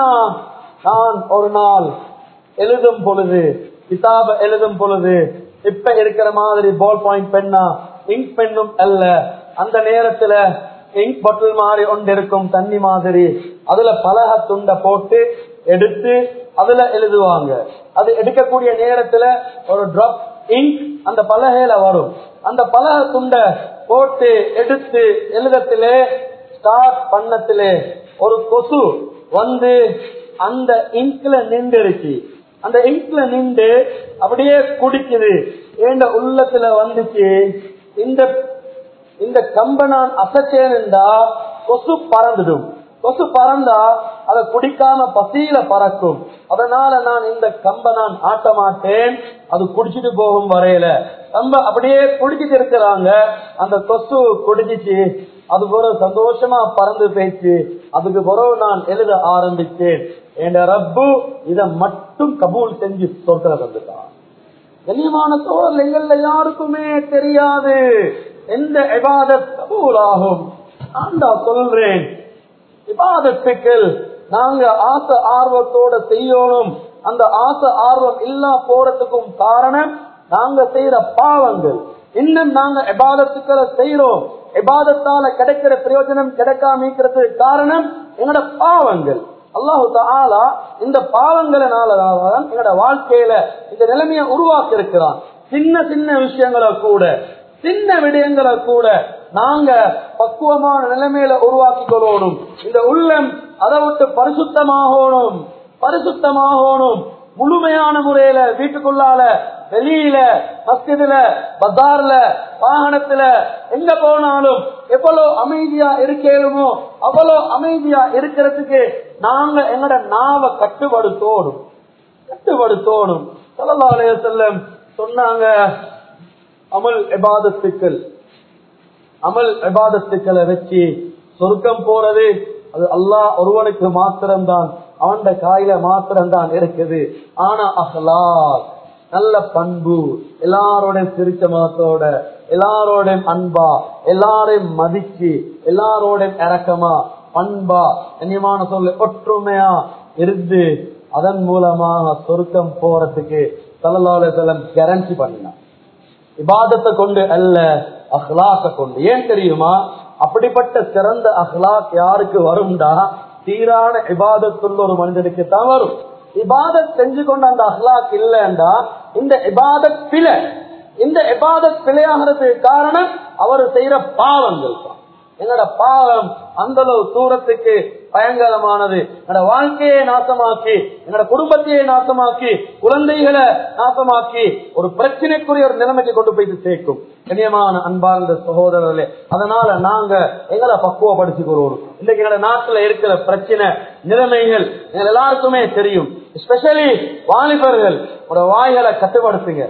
நான் ஒரு நாள் எழுதும் பொழுது, கிதாப எழுதும் பொழுது இப்ப இருக்கிற மாதிரி பால் பாயிண்ட் பெண்ணா, இங்க் பெண்ணும் அல்ல, அந்த நேரத்துல இங்க் பாட்டில் மாதிரி ஒன்று இருக்கும், தண்ணி மாதிரி, அதுல பலக துண்டை போட்டு எடுத்து அதுல எழுதுவாங்க. அது எடுக்கக்கூடிய நேரத்துல ஒரு டிராப் இங்க் அந்த பலகையில வரும். அந்த பலக துண்ட போட்டு எடுத்து எழுதத்திலே ஸ்டார்ட் பண்ணத்திலே ஒரு கொசு வந்து அந்த இங்க்ல நின்றுச்சு. அந்த இங்க்ல நின்று அப்படியே குடிக்குது. என்ற உள்ளத்துல வந்துச்சு, இந்த கம்ப நான் அசைச்சேன்டா கொசு பறந்துடும். கொசு பறந்தா அதை குடிக்காம பசியில பறக்கும். அதனால நான் இந்த கம்ப நான் ஆட்ட மாட்டேன், அது குடிச்சிட்டு போகும் வரையில. கம்ப அப்படியே குடிச்சிட்டு இருக்கிறாங்க. அந்த கொசு குடிச்சிச்சு, அது பிறகு சந்தோஷமா பறந்து போயிடுச்சு. அதுக்கு பிறகு நான் எழுத ஆரம்பிச்சேன். என் ரப்பு இதை மட்டும் கபூல் செஞ்சு சொற்களை தந்துட்டான். கண்ணியமான தோழர், எங்கள்ல யாருக்குமே தெரியாது எந்த இபாதத் கபூல் ஆகும். நான் தான் சொல்றேன், இபாதத்துக்கள் நாங்க ஆசை ஆர்வத்தோட செய்யணும். அந்த ஆசை ஆர்வம் இல்லா போறதுக்கும் காரணம் நாங்க செய்யற பாவங்கள். இன்னும் நாங்க இபாதத்துக்களை செய்யறோம், இபாதத்தால கிடைக்கிற பிரயோஜனம் கிடைக்காம இருக்கிறதுக்கு காரணம் எங்களோட பாவங்கள். அல்லாஹு தஆலா இந்த பாவங்களினாலதான் எங்களோட வாழ்க்கையில இந்த நிலைமையை உருவாக்கி இருக்கிறான். சின்ன சின்ன விஷயங்களை கூட, சின்ன விடயங்களை கூட நாங்க பக்குவமான நிலைமையில உருவாக்கி கொள்ளணும். இந்த உள்ளம் அதை விட்டு பரிசுத்தமாகணும், பரிசுத்தமாகணும். முழுமையான முறையில வீட்டுக்குள்ளால, வெளியில, மஸ்ஜிதுல, பஜார்ல, வாகனத்துல, எங்க போனாலும் எவ்வளவு அமைதியா இருக்கேனுமோ அவ்வளவு அமைதியா இருக்கிறதுக்கு நாங்க எங்கட நாவை கட்டுப்படுத்தோடும். ஸல்லல்லாஹு அலைஹி வஸல்லம் சொன்னாங்க, அமல் இபாதத்துக்களை வச்சு சொர்க்கம் போறது அது அல்லாஹ் ஒருவனுக்கு மாத்திரம்தான், அவன் காயில மாத்திரம்தான் இருக்குது. ஆனா அஹ்லாக், நல்ல பண்பு, எல்லாரோட சிரிச்ச மனத்தோட, எல்லாரோட அன்பா, எல்லாரையும் மதிச்சு, எல்லாரோட இரக்கமா, பண்பா, கண்ணியமான சொல்ல ஒற்றுமையா இருந்து அதன் மூலமாக சொர்க்கம் போறதுக்கு ஸல்லல்லாஹு அலைஹி வஸல்லம் கேரண்டி பண்ணினார். இபாதத்தை கொண்டு அல்ல, அஹ்லாக்க கொண்டு. ஏன் தெரியுமா? அப்படிப்பட்ட சிறந்த அஹ்லாக் யாருக்கு வரும்டா, சீரான இபாதத்துள்ள ஒரு மனிதனுக்கு தான் வரும். இபாதத் செஞ்சு கொண்டு அந்த அஹ்லாக் இல்லைண்டா இந்த இபாதத் பிழை. இந்த இபாதத் பிழையாகிறதுக்கு காரணம் அவர் செய்யற பாவங்கள் தான். எங்களோட பாவம் அந்த அளவு தூரத்துக்கு பயங்கரமானது. எங்களோட வாழ்க்கையை நாசமாக்கி, எங்களோட குடும்பத்தையே நாசமாக்கி, குழந்தைகளை நாசமாக்கி ஒரு பிரச்சனைக்குரிய ஒரு நிலைமைக்கு கொண்டு போயிட்டு சேர்க்கும். கண்ணியமான அன்பார்ந்த சகோதரர்களே, அதனால நாங்க எங்களை பக்குவப்படுத்திக் கொள்வோம். இன்னைக்கு எங்களோட நாட்டுல இருக்கிற பிரச்சனை நிலைமைகள் எங்க எல்லாருக்குமே தெரியும். எஸ்பெஷலி வாலிபர்கள் ஒரு வாய்களை கட்டுப்படுத்துங்க.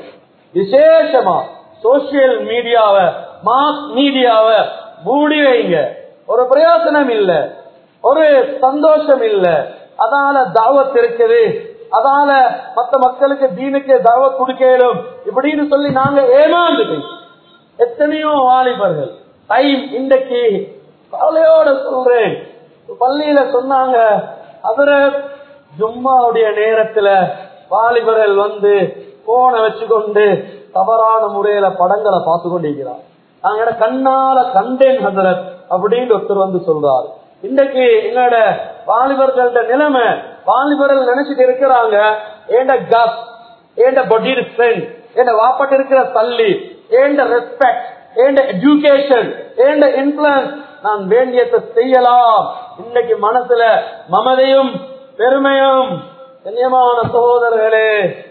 விசேஷமா சோசியல் மீடியாவை, மாஸ் மீடியாவை மூடி வைங்க. ஒரு பிரயோசனம் இல்ல, ஒரு சந்தோஷம் இல்ல. அதால தாவத் இருக்குது, அதால மற்ற மக்களுக்கு தீனுக்கு தாவத் கொடுக்கலும் இப்படின்னு சொல்லி நாங்க ஏமாந்துட்டோம். எத்தனையோ வாலிபர்கள் டைம் இன்றைக்கு கவலையோட சொல்றேன், பள்ளியில சொன்னாங்க, ஹஜ்ரத் ஜும்மாவுடைய நேரத்துல வாலிபர்கள் வந்து போனை வச்சுக்கொண்டு தவறான முறையில படங்களை பார்த்து கொண்டிருக்கிறார். நாங்க கண்ணால கண்டேன் ஹஜ்ரத் அப்படின்னு ஒருத்தர் வந்து சொல்றாரு. இன்றைக்கு எங்களோட வாலிபர்களோட நிலைமை, வாலிபர்கள் நினைச்சிட்டு இருக்கிறாங்க, ஏண்ட கப், ஏண்ட பொடி ஸ்ட்ரென்த், ஏண்ட வாப்பட்டு இருக்கிற தள்ளி, ஏண்ட ரெஸ்பெக்ட், ஏண்ட எஜுகேஷன், ஏண்ட இன்ஃபுளுன்ஸ், நான் வேண்டியதை செய்யலாம். இன்னைக்கு மனசுல மமதையும் பெருமையும். கண்ணியமான சகோதரர்களே,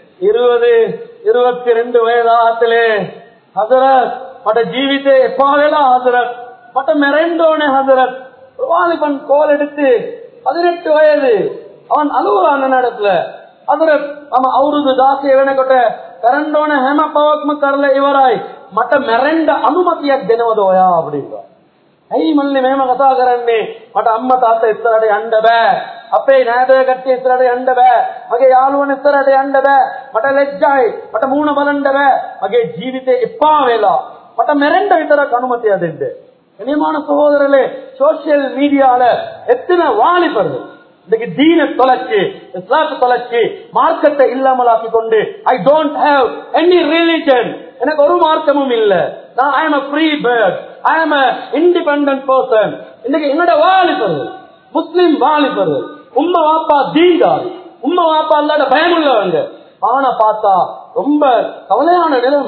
20-22 வயதாகத்திலே ஹஜரத் மட்ட ஜீவிதே எப்பாவேலாம் ஹஜரத் மட்ட மெரெண்டோனே ஹஜரத் ஒரு வாலிபன் கோல் எடுத்து 18 வயது அவன் அழுகுறான் இடத்துல. ஹஜரத் அவன் அவருது தாசி எவனකොට கரண்டோன ஹேம பவக்ම කරලා ඉවරයි මට මැරෙන්න අනුමතියක් දෙනවද ඔයා அப்படிங்க. ඇයි මල්ලි මෙහෙම කතා කරන්නේ? මට අම්මා තාත්තා ඉස්සරහට යන්න බෑ, අපේ නෑදෑ කට්ටිය ඉස්සරහට යන්න බෑ, මගේ යාළුවෝ ඉස්සරහට යන්න බෑ, මට ලැජ්ජයි, මට මූණ බලන්න බෑ, මගේ ජීවිතේ එපා වෙලා මට මැරෙන්න විතරක් අනුමතිය දෙන්න. கண்ணியமான சகோதரர்களே, சோசியல் மீடியால எத்தனை வாலிபர்கள் இன்னைக்கு தீன தொலைச்சி, இஸ்லாத்தை தொலைச்சி, மார்க்கத்தை இல்லாமலாக்கி கொண்டு I don't have any religion, எனக்கு ஒரு மார்க்கமும் இல்ல, நான் I am a free bird, I am a independent person. இன்னைக்கு என்னோட வாலிபர்கள், முஸ்லிம் வாலிபர்கள், உம்மா வாப்பா தீன்தாரி, உம்மா வாப்பா அல்லாஹ்ட பயமுள்ளவங்க. ஆனா பார்த்தா ரொம்ப கவலையான நிலைமை.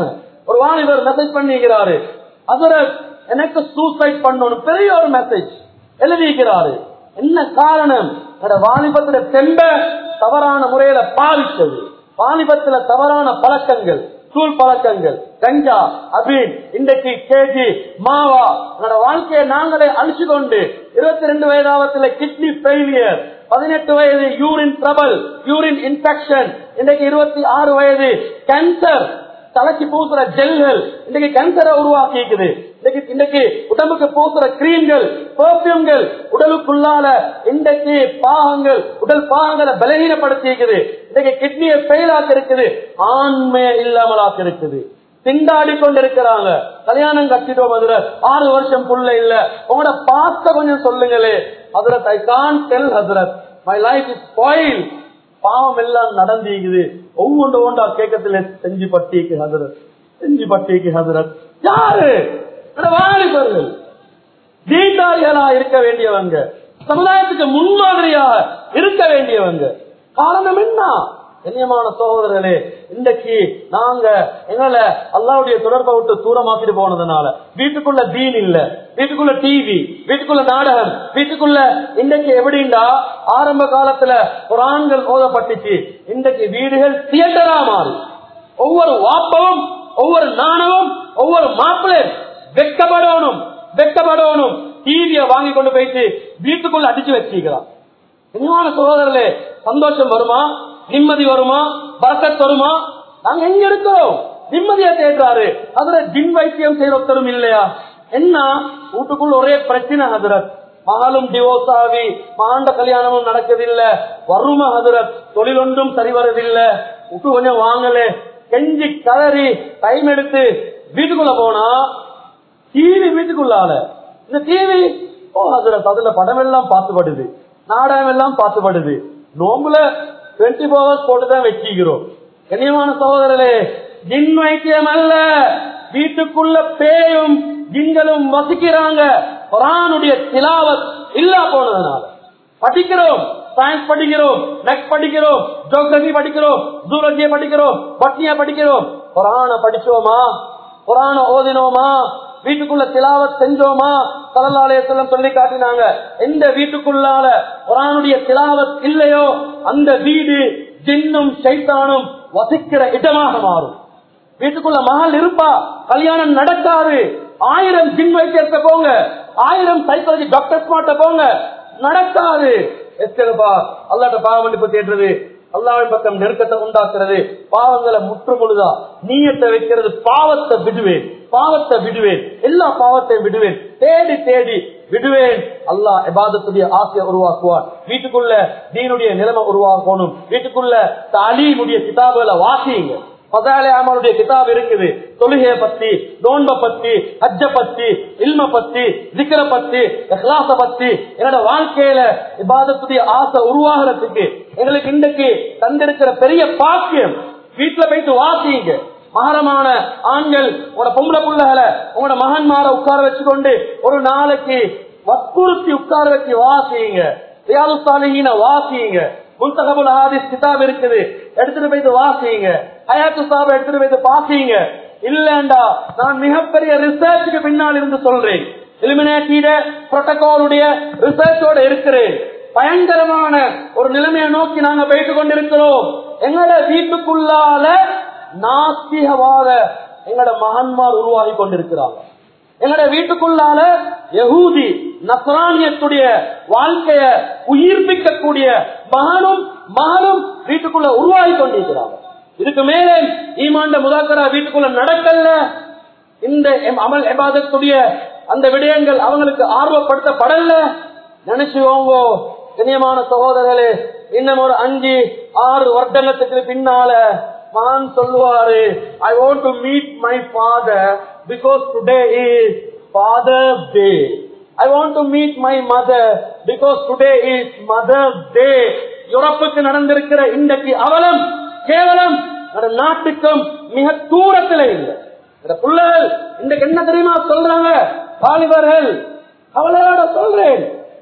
ஒரு வாலிபர் மெசேஜ் பண்ணிக்கிறாரு, ஹசரத் எனக்கு சூசைட் பண்ணணும், பெரிய ஒரு மெசேஜ் எழுதிக்கிறாரு. என்ன காரணம்? வாலிபத்துல தெம்ப தவறான முறையில பாவிச்சது, வாலிபத்துல தவறான பழக்கங்கள், தூள் பழக்கங்கள், கஞ்சா, அபீன், இன்றைக்கு கேஜி, மாவா, வாழ்க்கையை நாங்களே அழிச்சு கொண்டு 22 வயதாவத்துல கிட்னி ஃபெயிலியர், 18 வயது யூரின் ட்ரபிள், யூரின் இன்ஃபெக்ஷன், இன்றைக்கு 26 வயது கேன்சர், தலைக்கு பூசுற ஜெல்கள் இன்றைக்கு கேன்சரை உருவாக்கி இருக்குது. இன்றைக்கு உடம்புக்கு பூசுற கிரீம்கள், பெர்ஃபியூம்கள் உடலுக்குள்ளால இன்றைக்கு பாகங்கள், உடல் பாகங்களை பலகீனப்படுத்தி இருக்குது. இன்றைக்கு கிட்னியை ஃபெயிலாக்கி இருக்குது, ஆண்மையை இல்லாமலாக்கி இருக்குது. திண்டாடி கொண்டிருக்கிறாங்க. கல்யாணம் கட்டிட்டோம் ஹஜ்ரத், 6 வருஷம் புள்ள இல்ல, உங்களோட பாஸ்ட கொஞ்சம் சொல்லுங்களே ஹஜ்ரத். ஐ கான்ட் டெல் ஹஜ்ரத், மை லைஃப் இஸ் ஸ்பாயில். பாவம் எல்லாம் நடந்தீங்குது, ஒவ்வொன்று ஒன்றா கேட்கத்துல செஞ்சு பட்டிக்கு ஹஜ்ரத், செஞ்சு பட்டிக்கு ஹஜ்ரத். யாரு? வாலிபர்கள், தீண்டாரிகளா இருக்க வேண்டியவங்க, சமுதாயத்துக்கு முன்மாதிரியாக இருக்க வேண்டியவங்க. காரணம் என்ன? கண்ணியமான சகோதரர்களே, இன்றைக்கு நாங்க எங்களை அல்லாஹ்வுடைய தொடர்பை விட்டு தூரமாக்கிட்டு போனதுனால வீட்டுக்குள்ள தீன் இல்ல, வீட்டுக்குள்ள டிவி, வீட்டுக்குள்ள நாடகம், வீட்டுக்குள்ள இன்றைக்கு எப்படின்னா ஆரம்ப காலத்துல குர்ஆன்கள் ஓதப்பட்டுச்சு, இன்றைக்கு வீடுகள் தியேட்டரா மாறி ஒவ்வொரு வாப்பவும், ஒவ்வொரு நாணவும், ஒவ்வொரு மாப்பிள்ளையும் வெட்கப்படணும், வெட்கப்படணும் டிவியை வாங்கி கொண்டு போயிட்டு வீட்டுக்குள்ள அடிச்சு வச்சுக்கிறான். கண்ணியமான சகோதரர்களே, சந்தோஷம் வருமா? நிம்மதி வருமா? பரக்கத் வருமா? நாங்க எங்க இருக்கிறோம்? நிம்மதியா தேடுறாரு. அதுல ஜின் வைத்தியம் செய்யற ஒருத்தரும் இல்லையா? என்ன வீட்டுக்குள்ள ஒரே பிரச்சனை ஹஜ்ரத், மகளும் டிவோர்ஸ் ஆகி மாண்ட கல்யாணமும் நடக்கதில்லை, வறுமை ஹஜ்ரத், தொழில் ஒன்றும் சரி வரதில்லை, விட்டு கொஞ்சம் வாங்கல, கெஞ்சி கதறி டைம் எடுத்து வீட்டுக்குள்ள போனா டிவி வீட்டுக்குள்ளால, இந்த டிவி ஓ ஹஜ்ரத் அதுல படம் எல்லாம் பார்த்துப்படுது, நாடகம் எல்லாம் பார்த்துப்படுது, நோம்புல 24 hours போட்டுதான் வச்சுக்கிறோம். கண்ணியமான சகோதரர்களே, ஜின் வைத்தியம் அல்ல, வீட்டுக்குள்ள பேயும் ஜின்களும் வசிக்கிறாங்க. குர்ஆனுடைய திலாவத் இல்ல போனதுனால படிக்கிறோம், சயின்ஸ் படிக்கிறோம், நெக்ஸ்ட் படிக்கிறோம், ஜியோகிராபி படிக்கிறோம், ஜூலஜி படிக்கிறோம், பாட்னியா படிக்கிறோம். குர்ஆனை படிச்சோமா? குர்ஆனை ஓதினோமா? வீட்டுக்குள்ள திலாவத் செஞ்சோமா? ஸல்லல்லாஹு அலைஹி வஸல்லம் சொல்லி காட்டினாங்க, எந்த வீட்டுக்குள்ளால குர்ஆனுடைய திலாவத் இல்லையோ அந்த வீடு ஜின்னும் ஷைத்தானும் வசிக்கிற இடமாக மாறும். வீட்டுக்குள்ள மகள் இருப்பா, கல்யாணம் நடக்காது. 1000 ஜின் வைத்தியத்தை போங்க, 1000 சைக்காலஜி டாக்டர்ஸ் மாட்ட போங்க, நடக்காது. அல்லாஹ்ட்ட பாவ மன்னிப்பு தேடுறது, அல்லாஹ்வின் பக்கம் நெருக்கத்தை உண்டாக்குறது, பாவங்களை முற்றுமுழுதா நீயத்தை வைக்கிறது, பாவத்தை விடுவேன், பாவத்தை விடுவேன், எல்லா பாவத்தையும் விடுவேன், தேடி தேடி விடுவேன். அல்லாஹ் இபாதத்துடைய ஆசையை உருவாக்குவார். வீட்டுக்குள்ள தீனுடைய நிலைமை உருவாக்கணும். வீட்டுக்குள்ள தாலீமுடைய கிதாபுகளை வாசிங்க. ஃபதாயிலே அமலுடைய கிதாப் இருக்குது, தொழுகையை பத்தி, நோன்பை பத்தி, ஹஜ்ஜ பத்தி, இல்ம பத்தி, திக்ர பத்தி, இஹ்லாஸ பத்தி. என்னோட வாழ்க்கையில இபாதத்துடைய ஆசை உருவாகிறதுக்கு எங்களுக்கு இன்றைக்கு தந்திருக்கிற பெரிய பாக்கியம். வீட்டுல போயிட்டு வாசிங்க. மகரமான ஆண்கள் உங்களோட பொம்பளை பிள்ளைகளை உங்களோட மகன்மாரை உட்கார வச்சுக்கொண்டு ஒரு நாளைக்கு வற்புறுத்தி உட்கார வச்சு வாசிங்க. ரியாதுஸ் சாலிஹீன வாசிங்க. முன்தகபுல் ஹதீஸ் கிதாப் இருக்குது, எடுத்துட்டு போயிட்டு வாசிங்க. ஹயாத்து சாஹிப் எடுத்துட்டு போயிட்டு வாசிங்க. இல்லண்டா நான் மிகப்பெரிய ரிசர்ச்சுக்கு பின்னால் இருந்து சொல்றேன், இலுமினாட்டியோட புரோட்டோகாலுடைய ரிசர்ச்சோட இருக்கிறேன். பயங்கரமான ஒரு நிலைமையை நோக்கி நாங்க போயிட்டு கொண்டிருக்கிறோம். எங்களோட வீட்டுக்குள்ளால நாஸ்திகவாத எங்களோட மகன்மார் உருவாகி கொண்டிருக்கிறாங்க. எங்களோட வீட்டுக்குள்ளால யஹூதி நஸ்ரானியத்துடைய வாழ்க்கைய உயிர்ப்பிக்கக்கூடிய மகனும் வீட்டுக்குள்ள உருவாகி கொண்டிருக்கிறாங்க. இதுக்கு மேலே ஈமான்ட முதாக்கரா வீட்டுக்குள்ள நடக்கல. இந்த அமல் இபாதத்துடைய அந்த விடயங்கள் அவங்களுக்கு ஆர்வப்படுத்தப்படல. நினைச்சுவோங்க கண்ணியமான சகோதரர்களே, இன்னும் ஒரு 5-6 வருடங்களுக்கு பின்னால மகான் சொல்லுவாரு, I want to meet my father because today is Father's Day. I want to meet my mother because today is Mother's Day. யூரோப்புக்கு நடந்திருக்கிற இன்றைக்கு அவலம் கேவலம் நாட்டுக்கும் மிக தூரத்தில் இல்லை. பிள்ளைகள் இன்றைக்கு என்ன தெரியுமா சொல்றாங்க? வாலிபர்கள் அவளோட சொல்றேன்,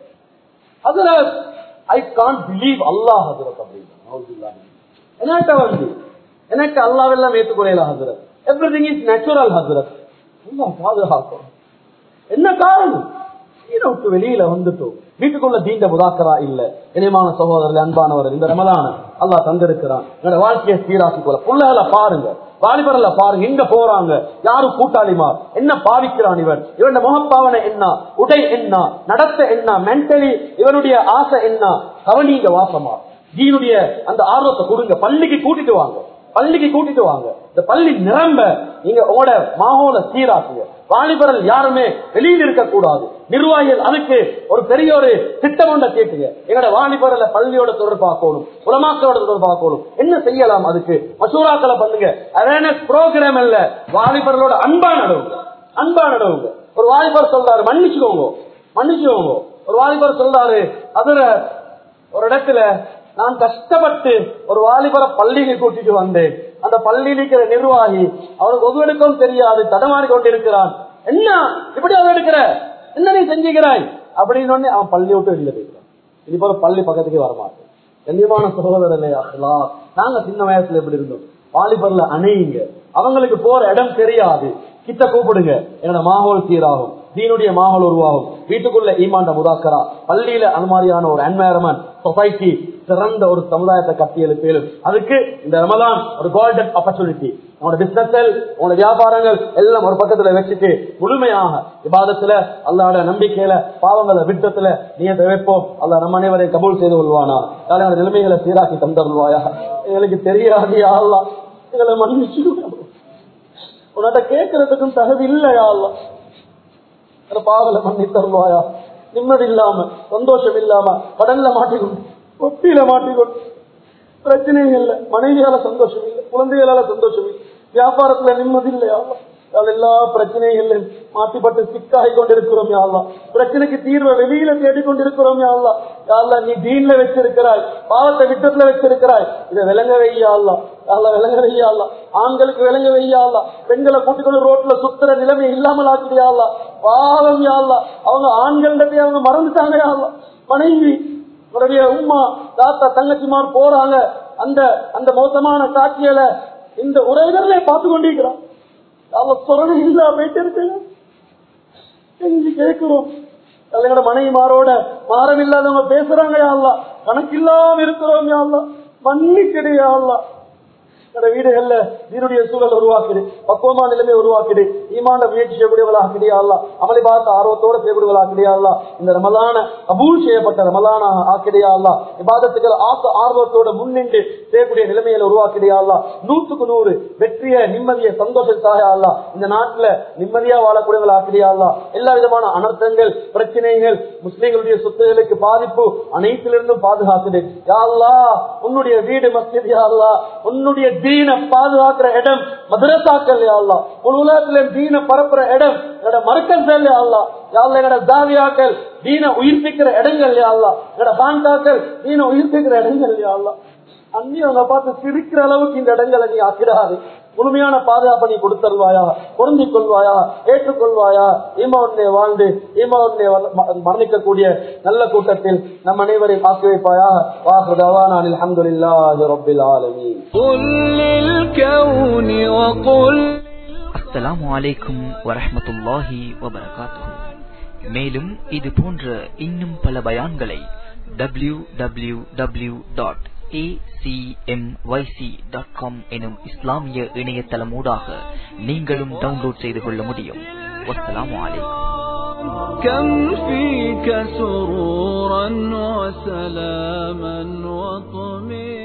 ஹஜ்ரத் I can't believe Allah ஹஜ்ரத் அப்படின்னு என்கிட்ட வந்து எனக்கு அல்லாஹ் எல்லாம் ஏற்றுக்கொள்ளல ஹஜ்ரத். எவ்ரிதிங் இஸ் நேச்சுரல் ஹஸ்ரத். பாதுகாக்கும். என்ன காரணம்? வீட்டு வெளியில வந்துட்டோம், வீட்டுக்குள்ள தீண்ட முதாக்கரா இல்ல. இனிமான சகோதரர்கள், அன்பானவர்கள், இந்த ரமலான அல்லாஹ் தந்திருக்கிறான். என்னோட வாழ்க்கையை சீராக்கி போல பிள்ளைகளை பாருங்க, வாலிபர்ல பாருங்க, எங்க போறாங்க, யாரு கூட்டாளிமார், என்ன பாவிக்கிறான் இவன், இவன் முகப்பாவனை என்ன, உடை என்ன, நடத்த என்ன, மென்டலி இவனுடைய ஆசை என்ன, கவனிங்க வாசமா. தீனுடைய அந்த ஆர்வத்தை கொடுங்க. பள்ளிக்கு கூட்டிட்டு வாங்க, பள்ளிக்கு கூட்டிட்டு வாங்க. இந்த பள்ளி நிரம்ப நீங்க உங்களோட மாஹோல சீராக்குங்க. வாலிபர்கள் யாருமே வெளியில் இருக்கக்கூடாது. நிர்வாகிகள் அதுக்கு ஒரு பெரிய ஒரு திட்டம் ஒன்றை கேட்டுங்க. எங்களோட வாலிபர்களை பள்ளியோட தொடர்பாக்கணும், உலமாக்களோட தொடர்பாக்கணும். என்ன செய்யலாம்? அதுக்கு மசூராக்களை பண்ணுங்க. அவேர்னஸ் ப்ரோக்ராம் அல்ல, வாலிபர்களோட அன்பா நடவுங்க, அன்பா நடவுங்க. ஒரு வாலிபர் சொல்றாரு, மன்னிச்சுக்கோங்க, மன்னிச்சுக்கோங்க. ஒரு வாலிபர் சொல்றாரு, அதுல ஒரு இடத்துல நான் கஷ்டப்பட்டு ஒரு வாலிபரை பள்ளிக்கு கூட்டிட்டு வந்தேன். அந்த பள்ளியில் இருக்கிற நிர்வாகி அவனுக்கு ஒதுவெடுக்கவும் தெரியாது, தடமாறி கொண்டிருக்கிறான். என்ன இப்படி அதை எடுக்கிற, என்ன நீ செஞ்சுக்கிறாய் அப்படின்னு அவன் பள்ளி விட்டு வெளியே போய்க்கிறான். இது போல பள்ளி பக்கத்துக்கு வரமாட்டேன். கண்டிப்பான சகோதரர்களே, நாங்க சின்ன வயசுல எப்படி இருந்தோம்? வாலிபர்ல அணையுங்க, அவங்களுக்கு போற இடம் தெரியாது, கிட்ட கூப்பிடுங்க, என்னோட மாஹோல் சீராகும், தீனுடைய மாஹோல் உருவாகும். வீட்டுக்குள்ள ஈமாண்ட முதாக்கரா, பள்ளியில அந்த மாதிரியான ஒரு என்வாயர்மெண்ட், சொசைட்டி, சிறந்த ஒரு சமுதாயத்தை கட்டி எழுப்பேலும். அதுக்கு இந்த ரமலான் ஒரு கோல்டன் ஆப்பர்ச்சுனிட்டி. உங்களோட பிசினஸ், உங்களோட வியாபாரங்கள் எல்லாம் ஒரு பக்கத்துல வச்சுட்டு முழுமையாக இபாதத்துல, அல்லாஹ்வோட நம்பிக்கையில, பாவங்களை விட்டத்துல நியத்தை வைப்போம். அல்லாஹ் நம்ம அனைவரையும் கபூல் செய்து கொள்வானா. யாரோட நிலைமைகளை சீராக்கி தந்தருள்வாயா. எங்களுக்கு தெரியாது யா அல்லாஹ், எங்களை மன்னிச்சு. உன்னிட்ட கேட்கறதுக்கும் தகுதி இல்லையா அல்லாஹ், பாவலை மன்னி தருவாயா. நிம்மதி இல்லாம, சந்தோஷம் இல்லாம, கடல்ல மாட்டிக்கொண்டு, ஒட்டியில மாட்டிக்கொண்டு, பிரச்சனையும் இல்லை, மனைவியால சந்தோஷம் இல்லை, குழந்தைகளால சந்தோஷம் இல்லை, வியாபாரத்துல நிம்மதி இல்லையா, எல்லா பிரச்சனைகளையும் மாட்டிப்பட்டு சிக்காகி கொண்டிருக்கிறோம் யாழ்லா. பிரச்சனைக்கு தீர்வை வெளியில தேடிக்கொண்டிருக்கிறோம் யாழ்லா. யாழ்லா நீ தீன்ல வச்சிருக்கிறாய், பாவத்தை விட்டத்துல வச்சிருக்கிறாய், இதை விளங்க வையாள்லா. யாழ்லா விளங்க வையாள்லா, ஆண்களுக்கு விளங்க வையாள்லா. பெண்களை கூட்டிக்கொண்டு ரோட்ல சுத்துற நிலைமை இல்லாமல் ஆக்கிடியாள்லா. பாவம் யாழ்லா, அவங்க ஆண்களிடத்தை அவங்க மறந்துட்டாங்க யாழ்லா. மனைவி, உன்னுடைய உம்மா, தாத்தா, தங்கச்சிமார் போறாங்க, அந்த அந்த மோசமான காட்சிகளை இந்த உறவினர்களே பார்த்து கொண்டிருக்கிறான். சொரணை இல்லா போயிட்டு இருக்கு, கேட்கிறோம். எங்களோட மனைவிமாரோட மாறம் இல்லாதவங்க பேசுறாங்க யாழ்லா, கணக்கில்லாம இருக்கிறோம் யாழ்லா, மன்னிக்கிடு யாழ்லா. வீடுகள்ல தீனுடைய சூழல் உருவாக்குது, பக்குவமான நிலைமை உருவாக்குது, ஈமான முயற்சி செய்யக்கூடியவர்களாக அல்லா, அமளி பார்த்த ஆர்வத்தோடு செய்யக்கூடியவர்களாக அல்லா. இந்த ரமலான கபூல் செய்யப்பட்ட ரமலான ஆக்கிடையா அல்லா, இபாதத்துக்கள் ஆர்வத்தோடு முன்னின்று செய்யக்கூடிய நிலைமையில உருவாக்கிடையா அல்லா. 100% வெற்றிய, நிம்மதிய, சந்தோஷத்தாக அல்லா இந்த நாட்டுல நிம்மதியா வாழக்கூடியவர்கள் ஆக்கிடையா அல்லா. எல்லா விதமான அனர்த்தங்கள், பிரச்சனைகள், முஸ்லிம்களுடைய சொத்துகளுக்கு பாதிப்பு அனைத்திலிருந்தும் பாதுகாக்குது யா அல்லாஹ். உன்னுடைய வீடு மஸ்ஜித் யா அல்லாஹ், உன்னுடைய தீன பாதுகாக்கிற இடம் மதரசாக்கள் யா அல்லாஹ், உலகத்துல தீன பரப்புற இடம் எங்கட மர்கஸ்கள் யா அல்லாஹ். யா அல்லாஹ் எங்கட தாவியாக்கள் தீன உயிர்ப்பிக்கிற இடங்கள் யா அல்லாஹ், எங்கட பாண்டாக்கள் தீன உயிர்ப்பிக்கிற இடங்கள் யா அல்லாஹ். அந்நியவங்க பார்த்து சிரிக்கிற அளவுக்கு இந்த இடங்களை நீ ஆக்கிடாது. முழுமையான பாதுகாப்பை நீ கொடுத்தருவாயா, பொருந்திக் கொள்வாயா, ஏற்றுக்கொள்வாயா. ஈமாவுடனே வாழ்ந்து ஈமாவுடனே மரணிக்கக்கூடிய நல்ல கூட்டத்தில் நம் அனைவரையும் ஆக்கி வைப்பாயா. வாஹிரு தஅவானா அல்ஹம்துலில்லாஹி ரப்பில் ஆலமீன். அஸ்ஸலாமு அலைக்கும் வரஹ்மத்துல்லாஹி வபரகாத்துஹு. மேலும் இது போன்ற இன்னும் பல பயான்களை www.acmyc.com எனும் இஸ்லாமிய இணையதளமூடாக நீங்களும் டவுன்லோட் செய்து கொள்ள முடியும். வஸ்ஸலாமு அலைக்கும். كم فيك سرورا وسلاما وطمئنا